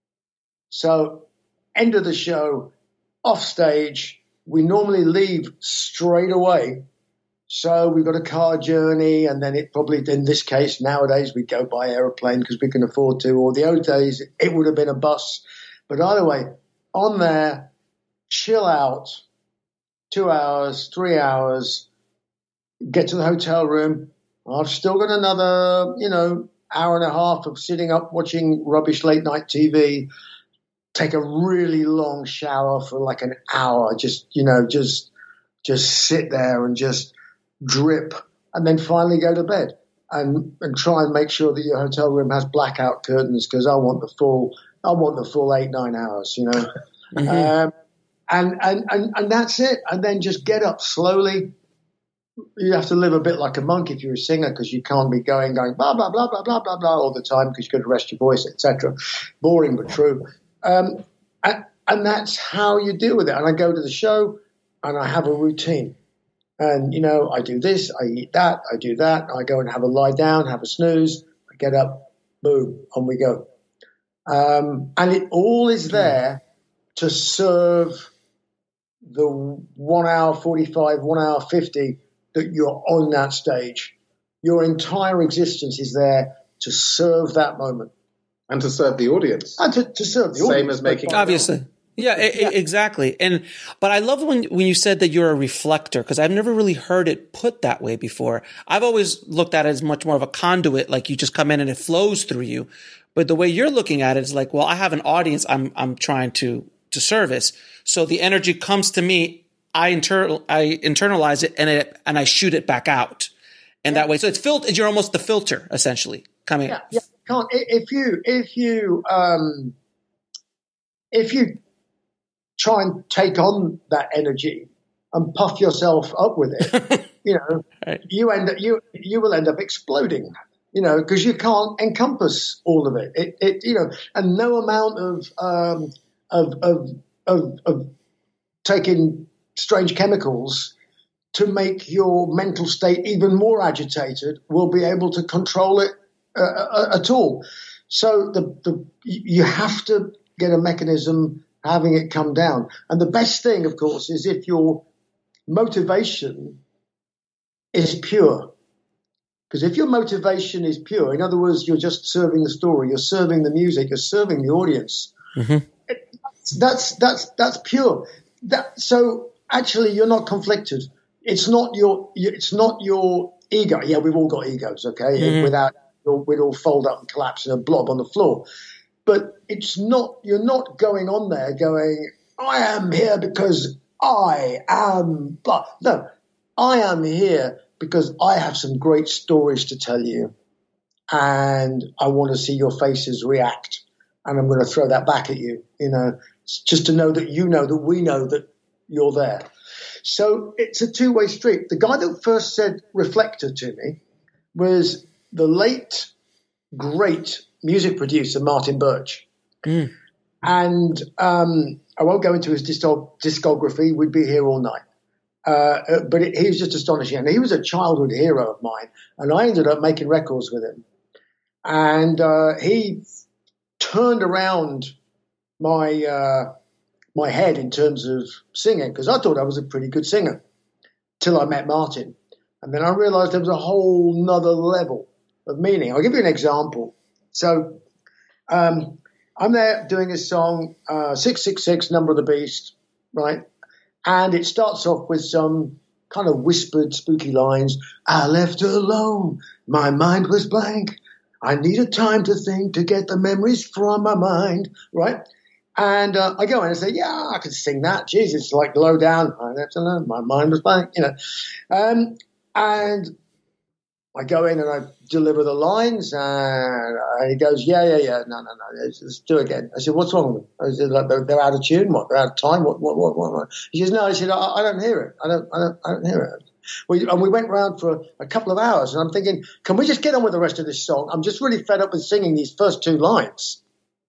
So, end of the show, off stage, we normally leave straight away. So we've got a car journey, and then it probably, in this case, nowadays we go by aeroplane because we can afford to, or the old days, it would have been a bus. But either way, on there, chill out, two hours, three hours, get to the hotel room. I've still got another, you know, hour and a half of sitting up watching rubbish late night T V. Take a really long shower for like an hour. Just, you know, just, just sit there and just drip, and then finally go to bed and and try and make sure that your hotel room has blackout curtains because I want the full, I want the full eight nine hours, you know. Mm-hmm. Um, and and and and that's it. And then just get up slowly. You have to live a bit like a monk if you're a singer because you can't be going, going, blah, blah, blah, blah, blah, blah, blah all the time because you've got to rest your voice, et cetera. Boring but true. Um, and, and that's how you deal with it. And I go to the show and I have a routine. And, you know, I do this, I eat that, I do that. I go and have a lie down, have a snooze. I get up, boom, on we go. Um, and it all is there to serve the one hour forty-five, one hour fifty that you're on that stage. Your entire existence is there to serve that moment. And to serve the audience. And to, to serve the Same audience. as making Obviously. Yeah, yeah. I- exactly. And but I love when when you said that you're a reflector, because I've never really heard it put that way before. I've always looked at it as much more of a conduit, like you just come in and it flows through you. But the way you're looking at it is like, well, I have an audience I'm I'm trying to to service. So the energy comes to me, I inter I internalize it and it and I shoot it back out. And yeah. that way, so it's filtered. You're almost the filter, essentially, coming. Yeah, yeah. Can't if you if you um if you try and take on that energy and puff yourself up with it, you know, right. you end up, you you will end up exploding, you know, because you can't encompass all of it. It, it you know, and no amount of um, of, of of of taking strange chemicals to make your mental state even more agitated will be able to control it uh, at all. So the the you have to get a mechanism having it come down. And the best thing, of course, is if your motivation is pure. Because if your motivation is pure, in other words, you're just serving the story, you're serving the music, you're serving the audience. Mm-hmm. It, that's that's that's pure. That, so actually, you're not conflicted. It's not your it's not your ego. Yeah, we've all got egos, okay? Mm-hmm. Without we'd all fold up and collapse in a blob on the floor. But it's not, you're not going on there going, I am here because I am, but no, I am here because I have some great stories to tell you and I want to see your faces react and I'm going to throw that back at you, you know, just to know that you know that we know that you're there. So it's a two-way street. The guy that first said reflector to me was the late, great music producer Martin Birch. Mm. And um, I won't go into his discography. We'd be here all night. Uh, but it, he was just astonishing. And he was a childhood hero of mine. And I ended up making records with him. And uh, he turned around my uh, my head in terms of singing, because I thought I was a pretty good singer till I met Martin. And then I realized there was a whole nother level of meaning. I'll give you an example. So um, I'm there doing a song, uh, six six six, Number of the Beast, right? And it starts off with some kind of whispered, spooky lines. I left alone. My mind was blank. I needed time to think, to get the memories from my mind, right? And uh, I go in and say, yeah, I can sing that. Jeez, it's like low down. I left alone. My mind was blank, you know. Um, and I go in and I deliver the lines, and he goes, yeah, yeah, yeah, no, no, no, let's, let's do it again. I said, what's wrong with them? I said, like, they're, they're out of tune, what? They're out of time, what, what, what, what? He says, no, I said, I, I don't hear it. I don't, I don't, I don't hear it. We, and we went round for a, a couple of hours, and I'm thinking, can we just get on with the rest of this song? I'm just really fed up with singing these first two lines.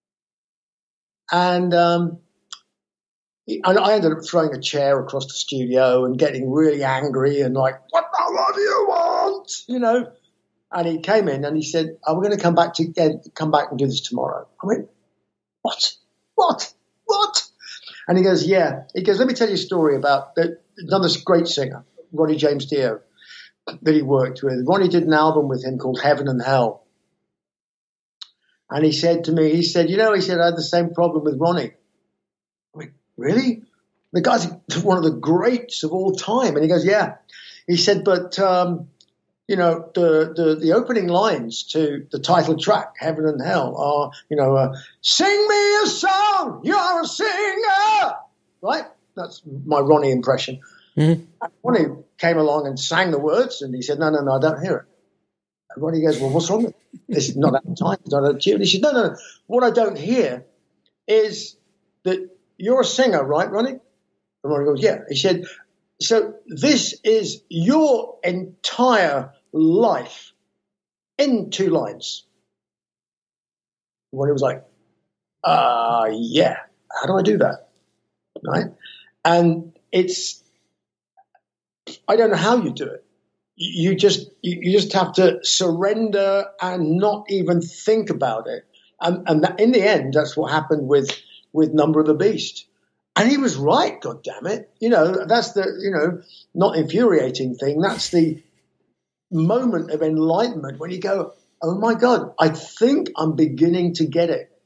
And, um, and I ended up throwing a chair across the studio and getting really angry and like, what the hell do you want? You know? And he came in and he said, oh, we're going to come back to get, come back and do this tomorrow. I went, what? What? What? And he goes, yeah. He goes, let me tell you a story about the, another great singer, Ronnie James Dio, that he worked with. Ronnie did an album with him called Heaven and Hell. And he said to me, he said, you know, he said, I had the same problem with Ronnie. I went, really? The guy's one of the greats of all time. And he goes, yeah. He said, but, um, you know, the, the, the opening lines to the title track, Heaven and Hell, are, you know, uh, sing me a song, you're a singer, right? That's my Ronnie impression. Mm-hmm. And Ronnie came along and sang the words, and he said, no, no, no, I don't hear it. And Ronnie goes, well, what's wrong with it? This is not at the time, it's not at the tune. He said, no, no, no, what I don't hear is that you're a singer, right, Ronnie? And Ronnie goes, yeah. He said, so this is your entire life in two lines. Ronnie was like, uh, yeah, how do I do that? Right? And it's, I don't know how you do it. You just, you just have to surrender and not even think about it. And, and that, in the end, that's what happened with, with Number of the Beast. And he was right, God damn it. You know, that's the, you know, not infuriating thing. That's the moment of enlightenment when you go, oh my God, I think I'm beginning to get it.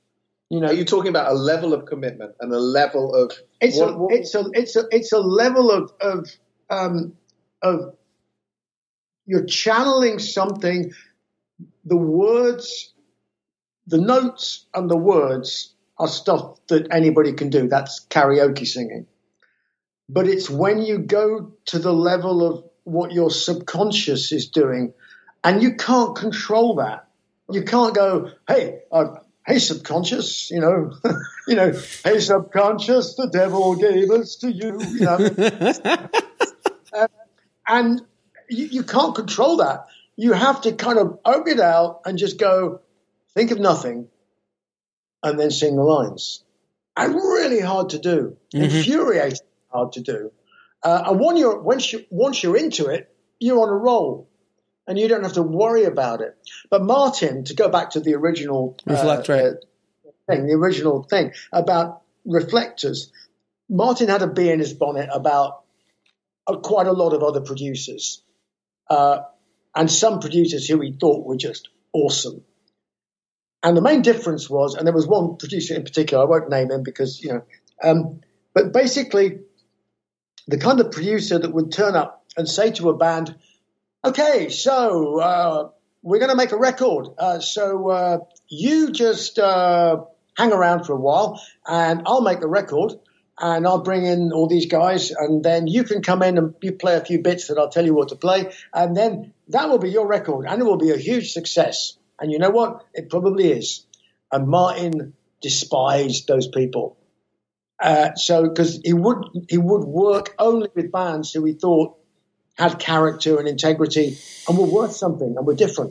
You know, are you talking about a level of commitment and a level of? It's what, a what, it's a it's a it's a level of of um, of you're channeling something. The words, the notes, and the words are stuff that anybody can do. That's karaoke singing. But it's when you go to the level of what your subconscious is doing, and you can't control that. You can't go, hey, uh, hey, subconscious, you know, you know, hey, subconscious, the devil gave us to you, you know. uh, and you, you can't control that. You have to kind of open it out and just go, think of nothing, and then sing the lines. And really hard to do, mm-hmm. infuriating hard to do. Uh, and when you're, once, you, once you're into it, you're on a roll. And you don't have to worry about it. But Martin, to go back to the original Reflect, uh, right. uh, thing, the original thing about reflectors, Martin had a bee in his bonnet about uh, quite a lot of other producers, uh, and some producers who he thought were just awesome. And the main difference was, and there was one producer in particular, I won't name him because, you know, um, but basically the kind of producer that would turn up and say to a band, okay, so uh, we're going to make a record. Uh, so uh, you just uh, hang around for a while, and I'll make the record, and I'll bring in all these guys, and then you can come in and you play a few bits that I'll tell you what to play, and then that will be your record, and it will be a huge success. And you know what? It probably is. And Martin despised those people. Uh, so because he would he would work only with bands who he thought had character and integrity and were worth something and were different.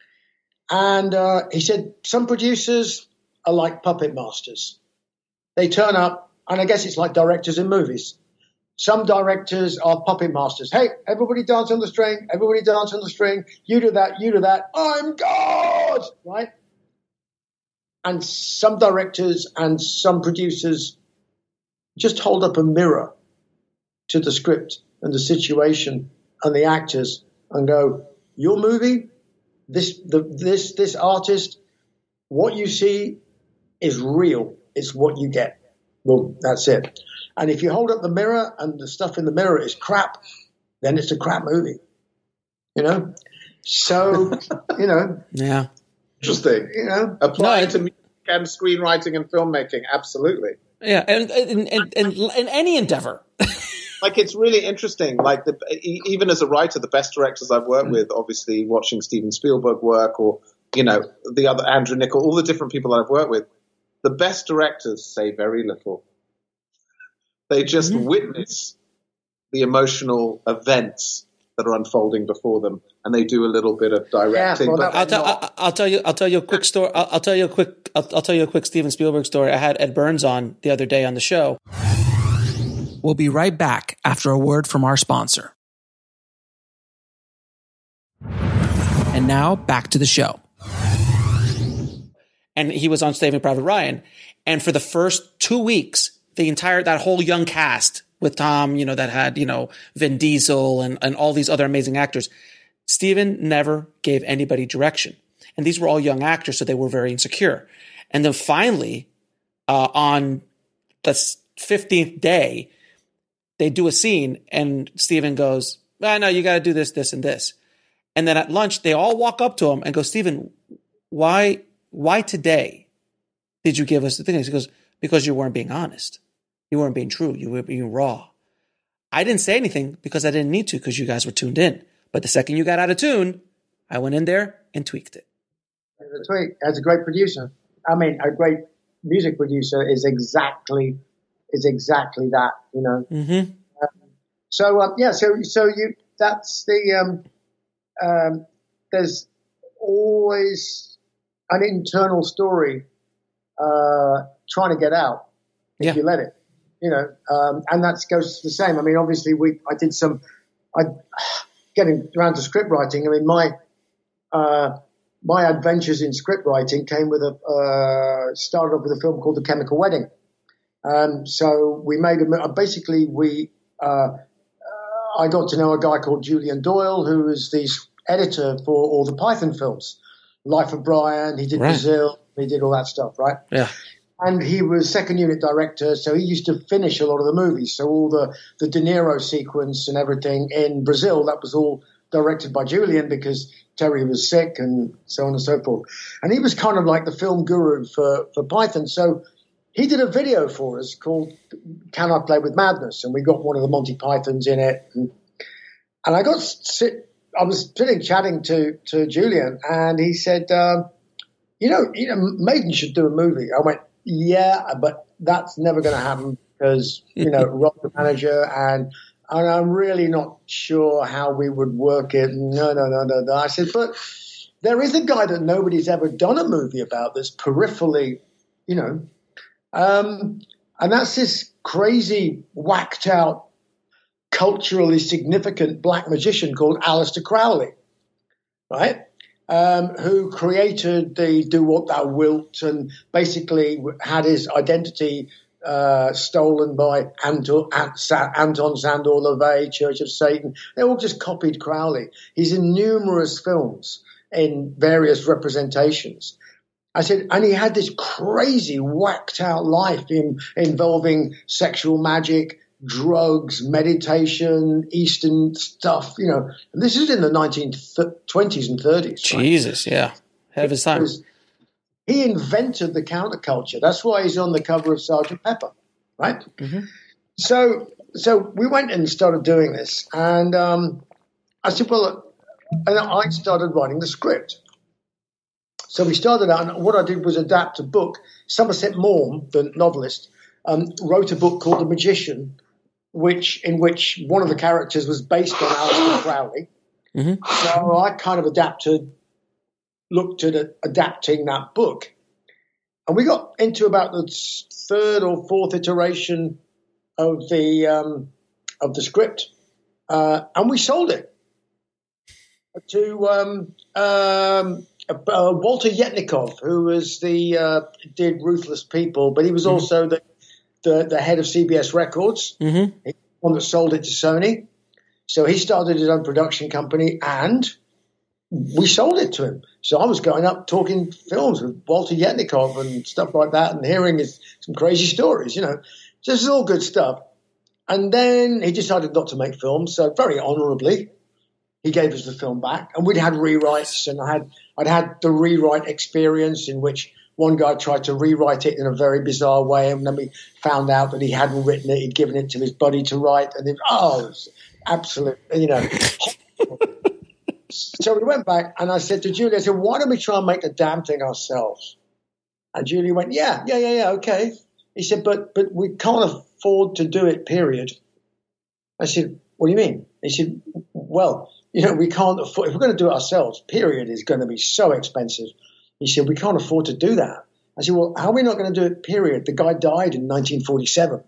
And uh, he said some producers are like puppet masters. They turn up, and I guess it's like directors in movies. Some directors are puppet masters. Hey, everybody dance on the string. Everybody dance on the string. You do that. You do that. I'm God, right? And some directors and some producers just hold up a mirror to the script and the situation and the actors and go, your movie, this the, this this artist, what you see is real. It's what you get. Well, that's it. And if you hold up the mirror and the stuff in the mirror is crap, then it's a crap movie. You know? So, you know. Yeah. Interesting. You know. Applying no, to music and screenwriting and filmmaking, absolutely. Yeah, and in and, and, and any endeavor. Like, it's really interesting. Like, the, even as a writer, the best directors I've worked with, obviously watching Steven Spielberg work, or, you know, the other Andrew Niccol, all the different people that I've worked with, the best directors say very little. They just mm-hmm. witness the emotional events that are unfolding before them, and they do a little bit of directing. Yeah, well, but I'll, tell, I'll, I'll tell you. I'll tell you a quick story. I'll, I'll tell you a quick. I'll, I'll tell you a quick Steven Spielberg story. I had Ed Burns on the other day on the show. We'll be right back after a word from our sponsor. And now back to the show. And he was on Saving Private Ryan, and for the first two weeks, the entire that whole young cast with Tom, you know, that had, you know, Vin Diesel and, and all these other amazing actors, Steven never gave anybody direction. And these were all young actors, so they were very insecure. And then finally, uh, on the fifteenth day, they do a scene, and Steven goes, "Ah, no, you got to do this, this, and this." And then at lunch, they all walk up to him and go, "Steven, why, why today did you give us the thing?" He goes, "Because you weren't being honest. You weren't being true. You were being raw. I didn't say anything because I didn't need to, because you guys were tuned in. But the second you got out of tune, I went in there and tweaked it." That's right. As a great producer, I mean, a great music producer is exactly is exactly that. You know. Mm-hmm. Um, so um, yeah, so so you that's the um, um, there's always an internal story uh, trying to get out if yeah. you let it. You know, um, and that goes the same. I mean, obviously, we I did some. I getting around to script writing. I mean, my uh, my adventures in script writing came with a uh, started off with a film called The Chemical Wedding. Um, so we made a basically we uh, I got to know a guy called Julian Doyle, who is the editor for all the Python films, Life of Brian. He did right. Brazil. He did all that stuff, right? Yeah. and he was second unit director, so he used to finish a lot of the movies. So all the, the De Niro sequence and everything in Brazil, that was all directed by Julian because Terry was sick and so on and so forth. And he was kind of like the film guru for, for Python. So he did a video for us called Can I Play with Madness? And we got one of the Monty Pythons in it. And, and I got sit, I was sitting chatting to, to Julian, and he said, um, you know, you know, Maiden should do a movie. I went, yeah, but that's never going to happen because, you know, Rob's the manager and, and I'm really not sure how we would work it. No, no, no, no, no. I said, but there is a guy that nobody's ever done a movie about that's peripherally, you know, um, and that's this crazy, whacked out, culturally significant black magician called Aleister Crowley, right? Um, who created the Do What Thou Wilt and basically had his identity uh, stolen by Anton, Anton Szandor LaVey, Church of Satan. They all just copied Crowley. He's in numerous films in various representations. I said, and he had this crazy, whacked out life in, involving sexual magic, drugs, meditation, Eastern stuff, you know. And this is in the nineteen twenties and thirties. Jesus, right? Yeah. Ahead of his time. He invented the counterculture. That's why he's on the cover of Sergeant Pepper, right? Mm-hmm. So so we went and started doing this. And um, I said, well, and I started writing the script. So we started out, and what I did was adapt a book. Somerset Maugham, the novelist, um, wrote a book called The Magician, which in which one of the characters was based on Aleister Crowley. Mm-hmm. So I kind of adapted, looked at it, adapting that book. And we got into about the third or fourth iteration of the um, of the script, uh, and we sold it to um, um, uh, Walter Yetnikov, who was the uh, did Ruthless People, but he was mm-hmm. also the The, the head of C B S Records, mm-hmm. He's the one that sold it to Sony. So he started his own production company, and we sold it to him. So I was going up talking films with Walter Yetnikov and stuff like that, and hearing his, some crazy stories, you know. So this is all good stuff. And then he decided not to make films, so very honourably, he gave us the film back. And we'd had rewrites, and I had I'd had the rewrite experience in which one guy tried to rewrite it in a very bizarre way, and then we found out that he hadn't written it. He'd given it to his buddy to write, and it, oh, it was absolute, you know. So we went back, and I said to Julie, I said, why don't we try and make the damn thing ourselves? And Julie went, yeah, yeah, yeah, yeah, okay. He said, but but we can't afford to do it, period. I said, what do you mean? He said, well, you know, we can't afford, if we're going to do it ourselves, period is going to be so expensive. He said, we can't afford to do that. I said, well, how are we not going to do it, period? The guy died in nineteen forty-seven.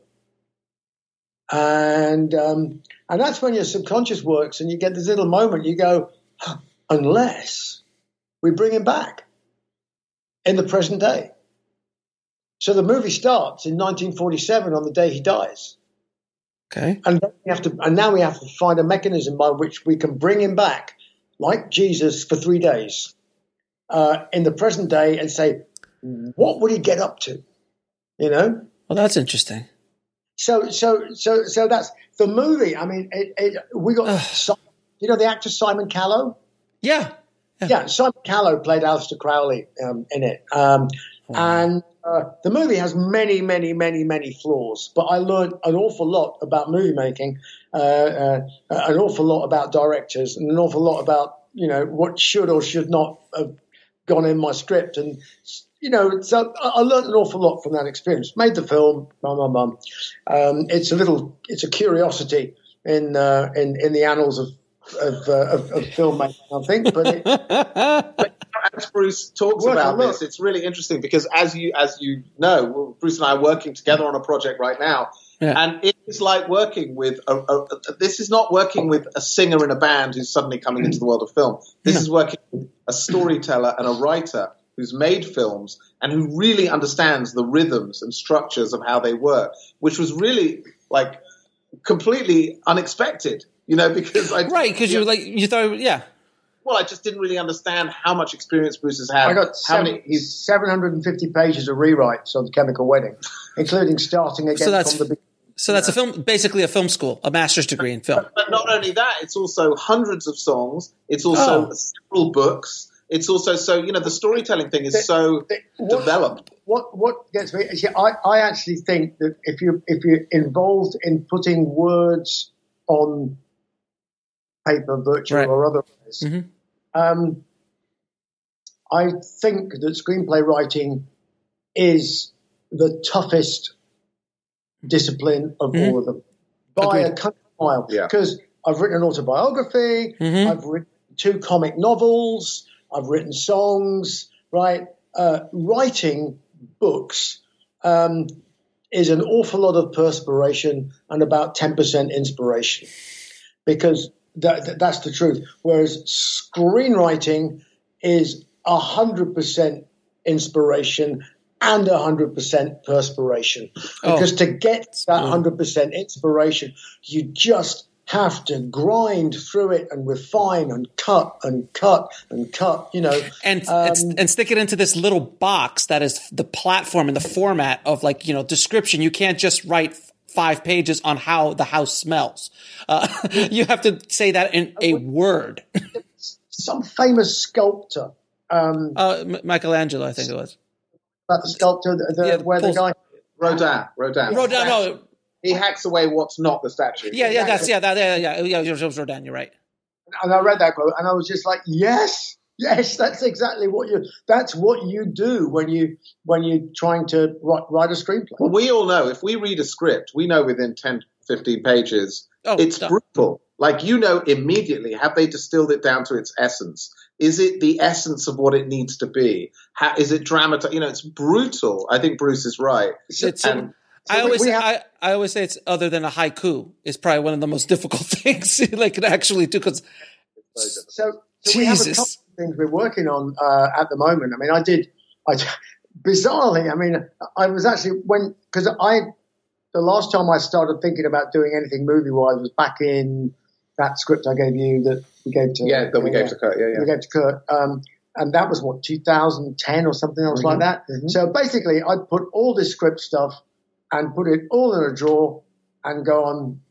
And um, and that's when your subconscious works, and you get this little moment, you go, huh, unless we bring him back in the present day. So the movie starts in nineteen forty-seven on the day he dies. Okay. And then we have to, and now we have to find a mechanism by which we can bring him back, like Jesus, for three days. Uh, in the present day, and say, what would he get up to? You know? Well, that's interesting. So, so, so, so that's the movie. I mean, it, it, we got, you know, the actor Simon Callow? Yeah. Yeah, yeah Simon Callow played Aleister Crowley um, in it. Um, oh. And uh, the movie has many, many, many, many flaws, but I learned an awful lot about movie making, uh, uh, an awful lot about directors, and an awful lot about, you know, what should or should not have gone in my script. And, you know, so I learned an awful lot from that experience. Made the film, bum, bum, bum. Um, it's a little, it's a curiosity in uh, in in the annals of of, uh, of, of filmmaking, I think. But, it, but as Bruce talks work, about look. this, it's really interesting because as you as you know, Bruce and I are working together on a project right now. Yeah. And it is like working with a, a, a, this is not working with a singer in a band who's suddenly coming into the world of film. This no. is working with a storyteller and a writer who's made films and who really understands the rhythms and structures of how they work, which was really like completely unexpected, you know, because I right because you were like you thought yeah well, I just didn't really understand how much experience Bruce has had. I got how seven, many, he's, seven hundred fifty pages of rewrites on Chemical Wedding, including starting again so that's, from the beginning. So that's a film, basically a film school, a master's degree in film. But, but not only that, it's also hundreds of songs. It's also oh. several books. It's also so, you know, the storytelling thing is the, so the, what, developed. What what gets me is, yeah, I, I actually think that if you if you're involved in putting words on paper, virtual right. or otherwise, mm-hmm. um, I think that screenplay writing is the toughest discipline of mm-hmm. all of them by Agreed. a country mile. Because yeah. I've written an autobiography, mm-hmm. I've written two comic novels. I've written songs, right? Uh, writing books um, is an awful lot of perspiration and about ten percent inspiration, because that, that, that's the truth. Whereas screenwriting is one hundred percent inspiration and one hundred percent perspiration. Because oh. to get that one hundred percent inspiration, you just have to grind through it and refine and cut and cut and cut, you know. And um, and stick it into this little box that is the platform and the format of, like, you know, description. You can't just write five pages on how the house smells. Uh, you have to say that in a word. Some famous sculptor. Um, uh, Michelangelo, I think it was. About the sculptor, the, the, yeah, where the guy... Rodin. Rodin. Rodin, no. He hacks away what's not the statue. Yeah, yeah, that's yeah, that, yeah, yeah, yeah. It was Rodin. You're right. And I read that quote, and I was just like, yes, yes, that's exactly what you. That's what you do when you when you're trying to write, write a screenplay. Well, we all know if we read a script, we know within ten, fifteen pages, oh, it's no. brutal. Like, you know immediately, have they distilled it down to its essence? Is it the essence of what it needs to be? How, is it dramatized? You know, it's brutal. I think Bruce is right. It's, and, So I always, have, I, I always say it's other than a haiku is probably one of the most difficult things like it actually do. Cause so, so we have a couple of things we're working on uh, at the moment. I mean, I did, I bizarrely, I mean, I was actually when because I the last time I started thinking about doing anything movie wise was back in that script I gave you that we gave to yeah that we uh, gave to Kurt yeah yeah we gave to Kurt. Um, and that was what two thousand ten or something else mm-hmm. like that. Mm-hmm. So basically, I put all this script stuff and put it all in a drawer and go on,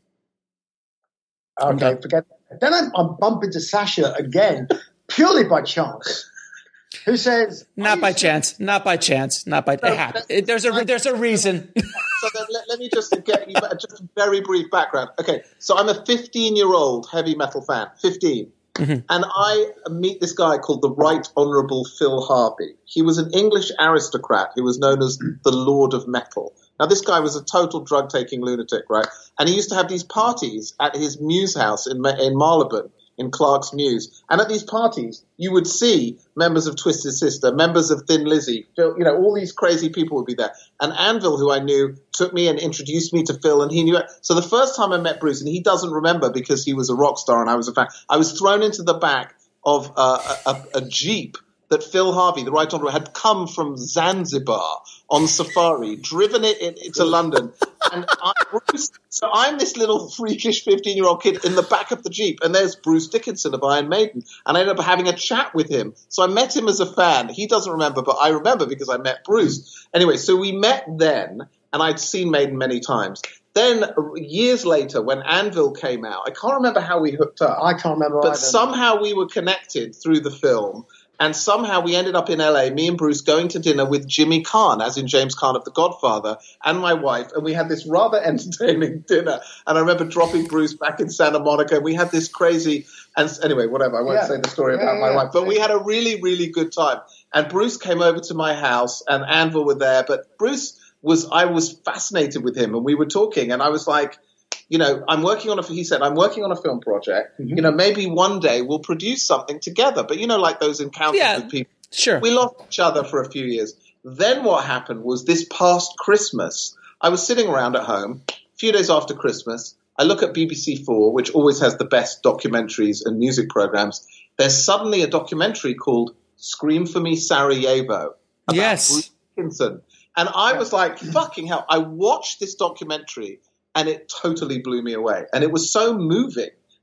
okay, okay. forget that. Then I, I bump into Sasha again, purely by chance, who says... Not by chance, not by chance, not by... No, it, there's a there's a reason. So then let, let me just get you just a very brief background. Okay, so I'm a fifteen-year-old heavy metal fan, fifteen. Mm-hmm. And I meet this guy called the Right Honourable Phil Harvey. He was an English aristocrat who was known as the Lord of Metal. Now, this guy was a total drug-taking lunatic, right? And he used to have these parties at his Mews house in, in Marylebone, in Clark's Mews. And at these parties, you would see members of Twisted Sister, members of Thin Lizzy, Phil, you know, all these crazy people would be there. And Anvil, who I knew, took me and introduced me to Phil, and he knew it. So the first time I met Bruce, and he doesn't remember because he was a rock star and I was a fan, I was thrown into the back of uh, a, a, a Jeep that Phil Harvey, the Right Honourable, had come from Zanzibar on safari, driven it into London. And I, Bruce, so I'm this little freakish fifteen-year-old kid in the back of the Jeep, and there's Bruce Dickinson of Iron Maiden. And I ended up having a chat with him. So I met him as a fan. He doesn't remember, but I remember because I met Bruce. Anyway, so we met then, and I'd seen Maiden many times. Then years later, when Anvil came out, I can't remember how we hooked up. I can't remember But either. somehow we were connected through the film. And somehow we ended up in L A, me and Bruce going to dinner with Jimmy Caan, as in James Caan of The Godfather, and my wife. And we had this rather entertaining dinner. And I remember dropping Bruce back in Santa Monica. We had this crazy – and anyway, whatever. I won't yeah. say the story yeah, about yeah, my yeah. wife. But we had a really, really good time. And Bruce came over to my house and Anvil were there. But Bruce was – I was fascinated with him. And we were talking. And I was like – you know, I'm working on a, he said, I'm working on a film project. Mm-hmm. You know, maybe one day we'll produce something together. But, you know, like those encounters yeah, with people. Sure. We lost each other for a few years. Then what happened was this past Christmas, I was sitting around at home, a few days after Christmas. I look at B B C Four, which always has the best documentaries and music programs. There's suddenly a documentary called Scream for Me, Sarajevo. About yes. Bruce Dickinson. And I was like, fucking hell. I watched this documentary and it totally blew me away. And it was so moving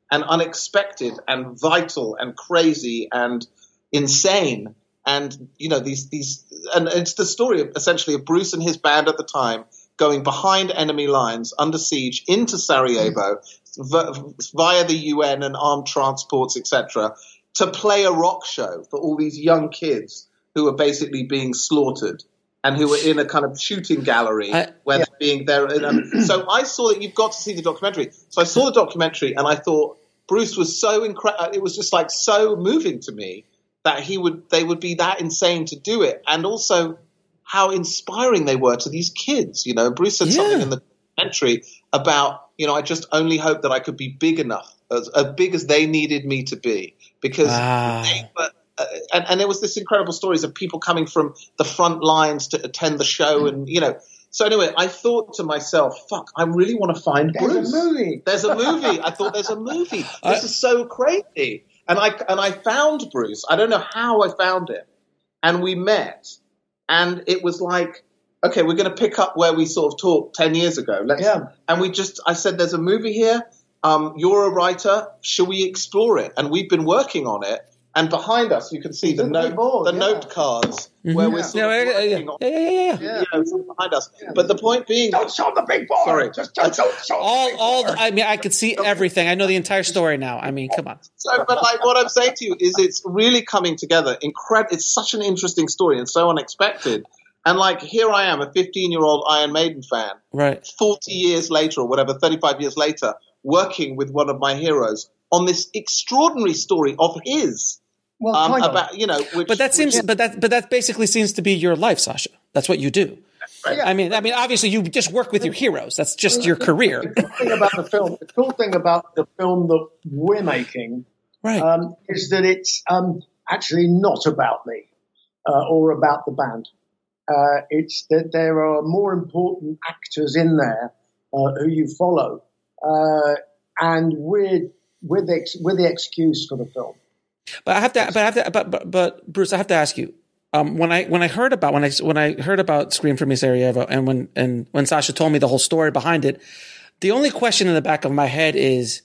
and unexpected and vital and crazy and insane. And, you know, these, these, and it's the story of essentially of Bruce and his band at the time going behind enemy lines under siege into Sarajevo v- via the U N and armed transports, et cetera, to play a rock show for all these young kids who were basically being slaughtered and who were in a kind of shooting gallery I, where yeah. they're being there. Um, so I saw that. You've got to see the documentary. So I saw the documentary and I thought Bruce was so incredible. It was just like so moving to me that he would, they would be that insane to do it. And also how inspiring they were to these kids. You know, Bruce said yeah. something in the documentary about, you know, I just only hope that I could be big enough, as, as big as they needed me to be, because ah. they were, uh, and, and there was this incredible stories of people coming from the front lines to attend the show. Mm. And, you know, so anyway, I thought to myself, fuck, I really want to find There's Bruce. There's a movie. There's a movie. I thought there's a movie. This I, is so crazy. And I, and I found Bruce. I don't know how I found him. And we met. And it was like, okay, we're going to pick up where we sort of talked ten years ago. Let's, yeah. And we just, I said, there's a movie here. Um, you're a writer. Shall we explore it? And we've been working on it. And behind us, you can see the note, board, the yeah. note cards mm-hmm. where we're sort yeah, of yeah, working yeah, on, yeah, yeah, yeah, yeah. You know, behind us. Yeah. But the point being, don't show the big board. Sorry, just don't, don't show all, the big all. board. I mean, I could see everything. I know the entire story now. I mean, come on. So, but like what I'm saying to you is, it's really coming together. Incredible. It's such an interesting story and so unexpected. And like, here I am, a fifteen-year-old Iron Maiden fan, right? forty years later, or whatever, thirty-five years later, working with one of my heroes on this extraordinary story of his. Well, um, kind of. about, you know, which, but that seems, which, but that, but that basically seems to be your life, Sasha. That's what you do. Right. I mean, I mean, obviously, you just work with your heroes. That's just your career. The cool thing about the film, the cool thing about the film that we're making, right, um, is that it's um, actually not about me uh, or about the band. Uh, it's that there are more important actors in there uh, who you follow, uh, and we're we're the ex- we're the excuse for the film. But I have to, but I have to, but, but, but Bruce, I have to ask you. Um, when I when I heard about when I when I heard about Scream for Me Sarajevo, and when and when Sasha told me the whole story behind it, the only question in the back of my head is,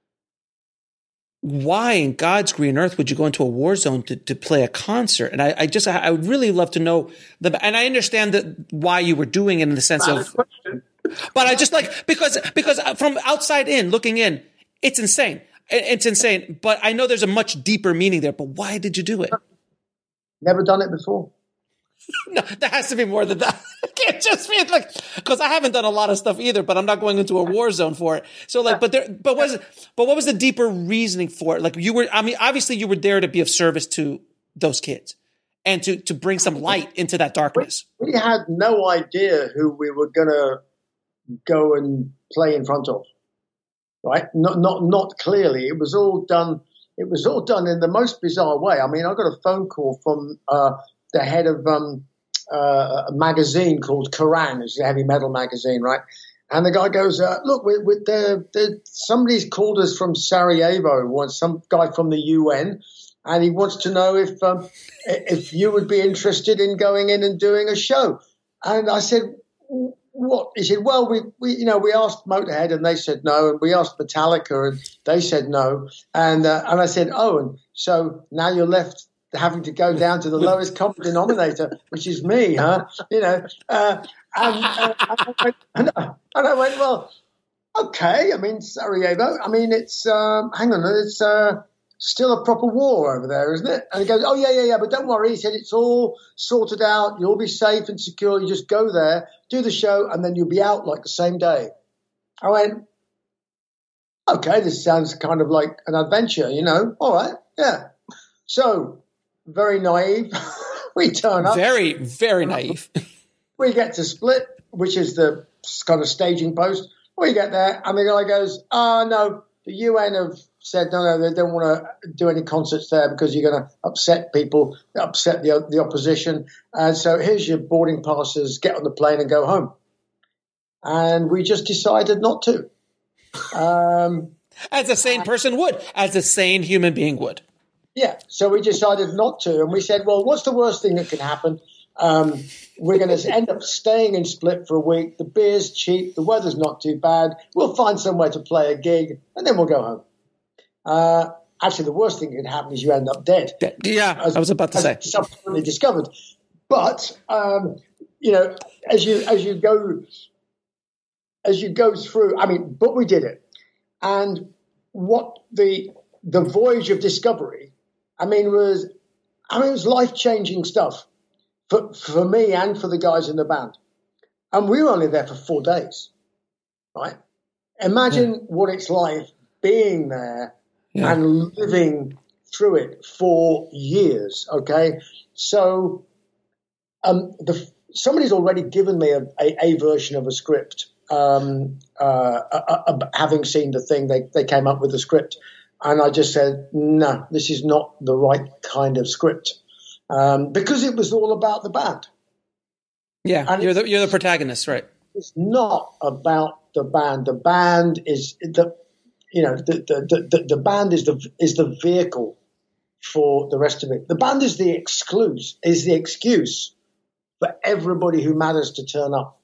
why in God's green earth would you go into a war zone to, to play a concert? And I, I just I would really love to know the. And I understand that why you were doing it in the sense of, but I just like because because from outside in looking in, it's insane. It's insane, but I know there's a much deeper meaning there. But why did you do it? Never done it before. No, there has to be more than that. It can't just be like, because I haven't done a lot of stuff either, but I'm not going into a war zone for it. So like, but there, but was, but what was the deeper reasoning for it? Like you were, I mean, obviously you were there to be of service to those kids and to, to bring some light into that darkness. We, we had no idea who we were going to go and play in front of. Right, not not not clearly. It was all done. It was all done in the most bizarre way. I mean, I got a phone call from uh, the head of um, uh, a magazine called Kerrang, it's a heavy metal magazine, right? And the guy goes, uh, "Look, we're, we're, they're, they're, somebody's called us from Sarajevo. Wants some guy from the U N, and he wants to know if um, if you would be interested in going in and doing a show." And I said, what? He said, well, we, we, you know, we asked Motorhead and they said no, and we asked Metallica and they said no, and uh, and I said, oh, and so now you're left having to go down to the lowest common denominator, which is me, huh? You know, uh, and, uh, and, I went, and, I, and I went, well, okay. I mean, Sarajevo. I mean, it's um, hang on, it's uh, still a proper war over there, isn't it? And he goes, oh yeah, yeah, yeah, but don't worry. He said it's all sorted out. You'll be safe and secure. You just go there, do the show, and then you'll be out like the same day. I went, okay, this sounds kind of like an adventure, you know? All right, yeah. So, very naive. We turn up. Very, very naive. We get to Split, which is the kind of staging post. We get there, and the guy goes, oh, no, the U N have said, no, no, they don't want to do any concerts there because you're going to upset people, upset the the opposition. And so here's your boarding passes, get on the plane and go home. And we just decided not to. Um, as a sane person would, as a sane human being would. Yeah, so we decided not to. And we said, well, what's the worst thing that can happen? Um, we're going to end up staying in Split for a week. The beer's cheap. The weather's not too bad. We'll find somewhere to play a gig, and then we'll go home. Uh, actually, the worst thing that could happen is you end up dead. Yeah, as, I was about to say. Subsequently discovered. But, um, you know, as you as you go as you go through, I mean, but we did it. And what the the voyage of discovery, I mean, was I mean, it was life-changing stuff for for me and for the guys in the band. And we were only there for four days, right? Imagine yeah. what it's like being there yeah. and living through it for years, okay? So um, the, somebody's already given me a, a, a version of a script. Um, uh, uh, uh, having seen the thing, they, they came up with a script. And I just said, no, this is not the right kind of script. Um, because it was all about the band. Yeah, and you're the, you're the protagonist, right? It's not about the band. The band is the, you know, the the, the, the band is the is the vehicle for the rest of it. The band is the excuse is the excuse for everybody who matters to turn up.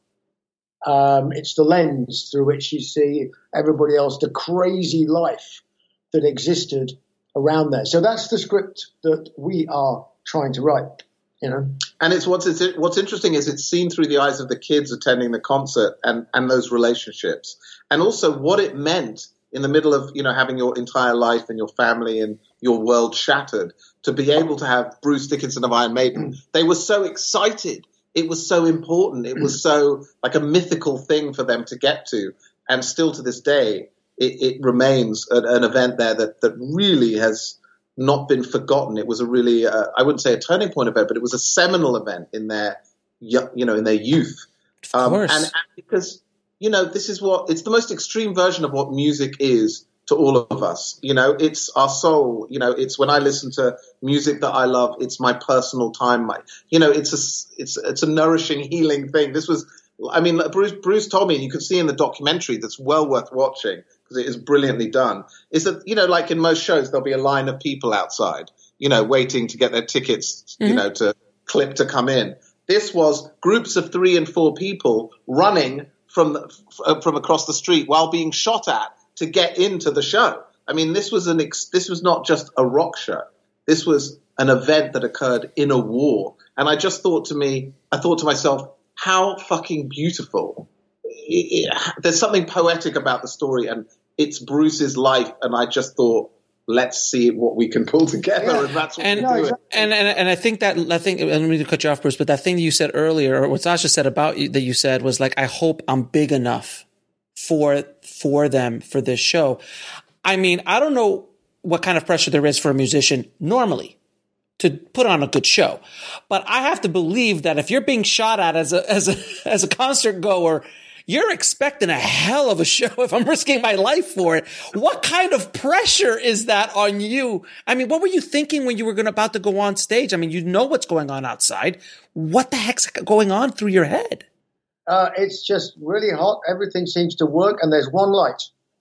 Um, it's the lens through which you see everybody else, the crazy life that existed around there. So that's the script that we are trying to write. You know, and it's what's it's, what's interesting is it's seen through the eyes of the kids attending the concert and and those relationships, and also what it meant in the middle of, you know, having your entire life and your family and your world shattered, to be able to have Bruce Dickinson of Iron Maiden. They were so excited. It was so important. It was so like a mythical thing for them to get to, and still to this day, it, it remains an, an event there that that really has not been forgotten. It was a really, uh, I wouldn't say a turning point event, but it was a seminal event in their, you know, in their youth. Of course. Um, and, and because, you know, this is what, it's the most extreme version of what music is to all of us. You know, it's our soul. You know, it's when I listen to music that I love, it's my personal time. My, you know, it's a, it's, it's a nourishing, healing thing. This was, I mean, Bruce, Bruce told me, and you can see in the documentary that's well worth watching, because it is brilliantly done, is that, you know, like in most shows, there'll be a line of people outside, you know, waiting to get their tickets, mm-hmm. you know, to clip to come in. This was groups of three and four people running from the, from across the street while being shot at to get into the show. I mean, this was an ex- this was not just a rock show. This was an event that occurred in a war. And I just thought to me, I thought to myself, how fucking beautiful. It, it, there's something poetic about the story, and it's Bruce's life. And I just thought, let's see what we can pull together. Yeah. And that's what and, we do. And, and, and I think that, I think, I don't mean to cut you off, Bruce, but that thing you said earlier, or what Sasha said about you, that you said was like, I hope I'm big enough for, for them, for this show. I mean, I don't know what kind of pressure there is for a musician normally to put on a good show, but I have to believe that if you're being shot at as a, as a, as a concert goer, you're expecting a hell of a show if I'm risking my life for it. What kind of pressure is that on you? I mean, what were you thinking when you were going about to go on stage? I mean, you know what's going on outside. What the heck's going on through your head? Uh, it's just really hot. Everything seems to work, and there's one light.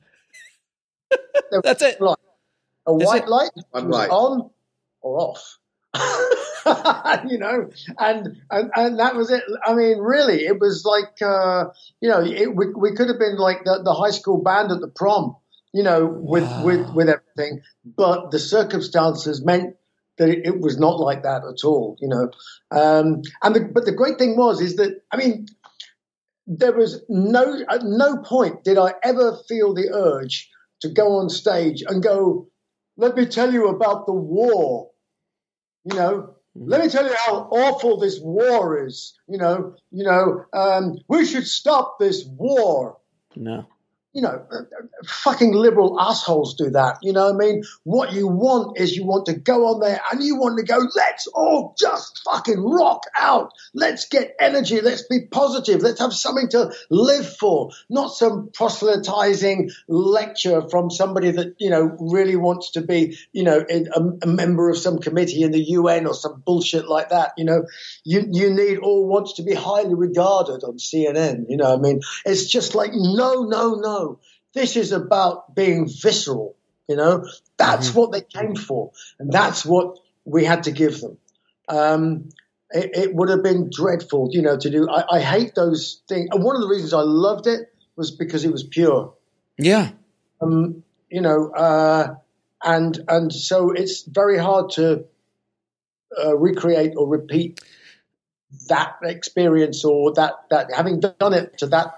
That's it. Light. A Is white it? light, One light. on or off. you know, and, and and that was it. I mean, really, it was like, uh, you know, it, we we could have been like the, the high school band at the prom, you know, with wow. with with everything, but the circumstances meant that it, it was not like that at all, you know. Um, and the, but the great thing was is that, I mean, there was no at no point did I ever feel the urge to go on stage and go, let me tell you about the war. You know, let me tell you how awful this war is. You know, you know, um, we should stop this war. No. You know, fucking liberal assholes do that. You know what I mean? What you want is you want to go on there and you want to go, let's all just fucking rock out. Let's get energy. Let's be positive. Let's have something to live for. Not some proselytizing lecture from somebody that, you know, really wants to be, you know, a, a member of some committee in the U N or some bullshit like that. You know, you, you need all wants to be highly regarded on C N N. You know what I mean? It's just like, no, no, no. This is about being visceral, you know. That's mm-hmm. what they came for, and that's what we had to give them. Um, it, it would have been dreadful, you know, to do. I, I hate those things. And one of the reasons I loved it was because it was pure. Yeah. Um, you know, uh, and and so it's very hard to uh, recreate or repeat that experience or that that having done it to that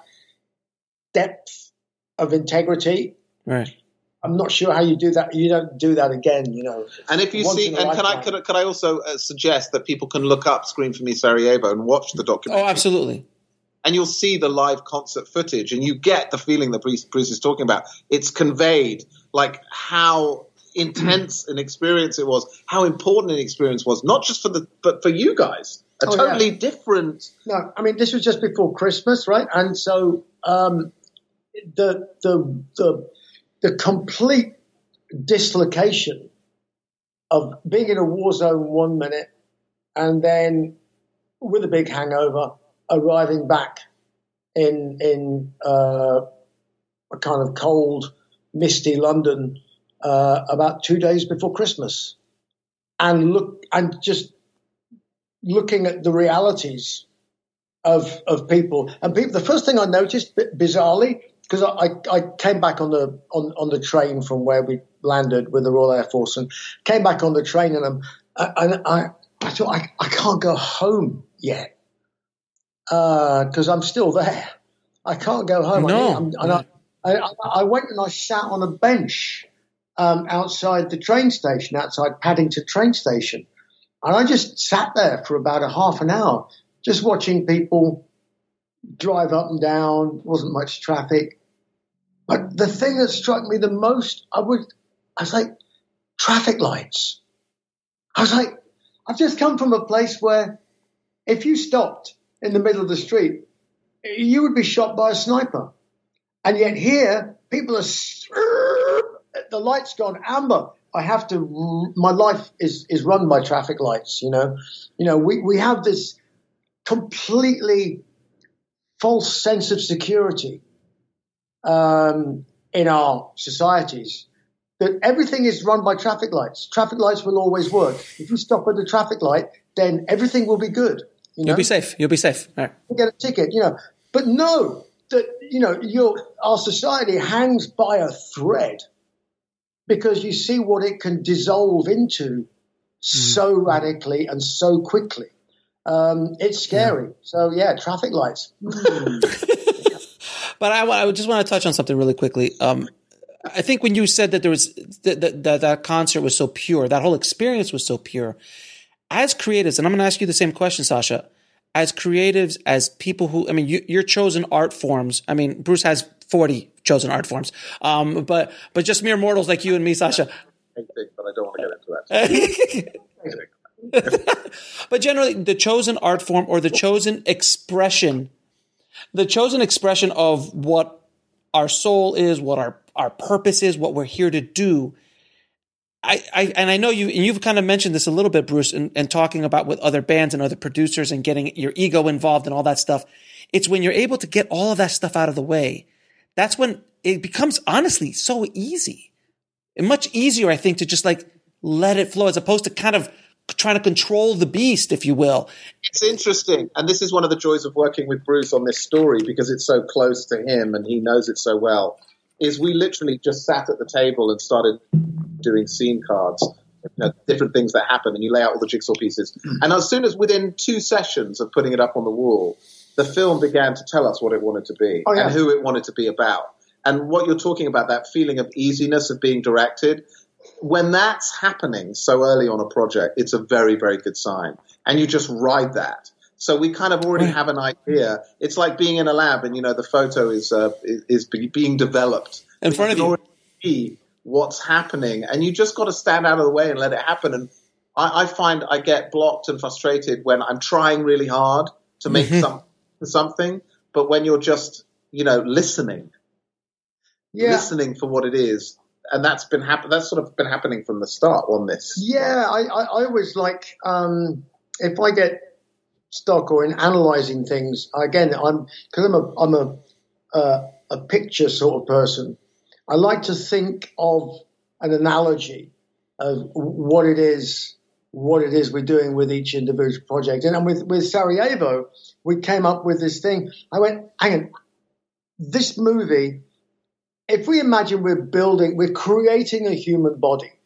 depth of integrity. Right. I'm not sure how you do that. You don't do that again, you know. And if you see, and can I, can I can I also uh, suggest that people can look up Scream for Me Sarajevo and watch the documentary? Oh, absolutely. And you'll see the live concert footage, and you get the feeling that Bruce, Bruce is talking about. It's conveyed, like how intense an experience it was, how important an experience was, not just for the, but for you guys. A oh, totally yeah. different. No, I mean, this was just before Christmas, right? And so um, the the the the complete dislocation of being in a war zone one minute and then with a big hangover, arriving back in in uh, a kind of cold, misty London uh, about two days before Christmas, and look and just looking at the realities of of people and people. The first thing I noticed, bizarrely, because I, I came back on the on, on the train from where we landed with the Royal Air Force and came back on the train and I'm, and I I thought I, I can't go home yet because uh, I'm still there. I can't go home. No. I, I'm, and I, I, I went and I sat on a bench um, outside the train station, outside Paddington train station, and I just sat there for about a half an hour, just watching people drive up and down. Wasn't much traffic. But the thing that struck me the most, I would, I was like, traffic lights. I was like, I've just come from a place where if you stopped in the middle of the street, you would be shot by a sniper. And yet here, people are, the light's gone amber. I have to, my life is, is run by traffic lights, you know. You know, we, we have this completely false sense of security um, in our societies, that everything is run by traffic lights. Traffic lights will always work. If you stop at the traffic light, then everything will be good. You know? You'll be safe. You'll be safe. All right. You get a ticket, you know. But no, that you know, your our society hangs by a thread because you see what it can dissolve into mm. so radically and so quickly. Um, it's scary. Yeah. So yeah, traffic lights. But I, I just want to touch on something really quickly. Um, I think when you said that there was that, that that that concert was so pure, that whole experience was so pure. As creatives, and I'm going to ask you the same question, Sasha. As creatives, as people who, I mean, you, your chosen art forms. I mean, Bruce has forty chosen art forms, um, but but just mere mortals like you and me, Sasha. I think, but I don't want to get into that. But generally, the chosen art form or the chosen expression, the chosen expression of what our soul is, what our, our purpose is, what we're here to do. I, I and I know you, and you've kind of mentioned this a little bit, Bruce, and, and talking about with other bands and other producers and getting your ego involved and all that stuff. It's when you're able to get all of that stuff out of the way, that's when it becomes honestly so easy. And much easier, I think, to just like let it flow as opposed to kind of trying to control the beast, if you will. It's interesting. And this is one of the joys of working with Bruce on this story because it's so close to him and he knows it so well, is we literally just sat at the table and started doing scene cards, you know, different things that happen, and you lay out all the jigsaw pieces. And as soon as within two sessions of putting it up on the wall, the film began to tell us what it wanted to be oh, yeah. and who it wanted to be about. And what you're talking about, that feeling of easiness of being directed, when that's happening so early on a project, it's a very, very good sign. And you just ride that. So we kind of already have an idea. It's like being in a lab and, you know, the photo is uh, is, is being developed. In front of you. Already see what's happening. And you just got to stand out of the way and let it happen. And I, I find I get blocked and frustrated when I'm trying really hard to make mm-hmm. some, something. But when you're just, you know, listening, yeah. listening for what it is. And that's been happen. That's sort of been happening from the start on this. Yeah, I, I, I always like um, if I get stuck or in analyzing things. Again, I'm because I'm a I'm a uh, a picture sort of person. I like to think of an analogy of what it is, what it is we're doing with each individual project. And with with Sarajevo, we came up with this thing. I went, hang on, this movie. If we imagine we're building, we're creating a human body,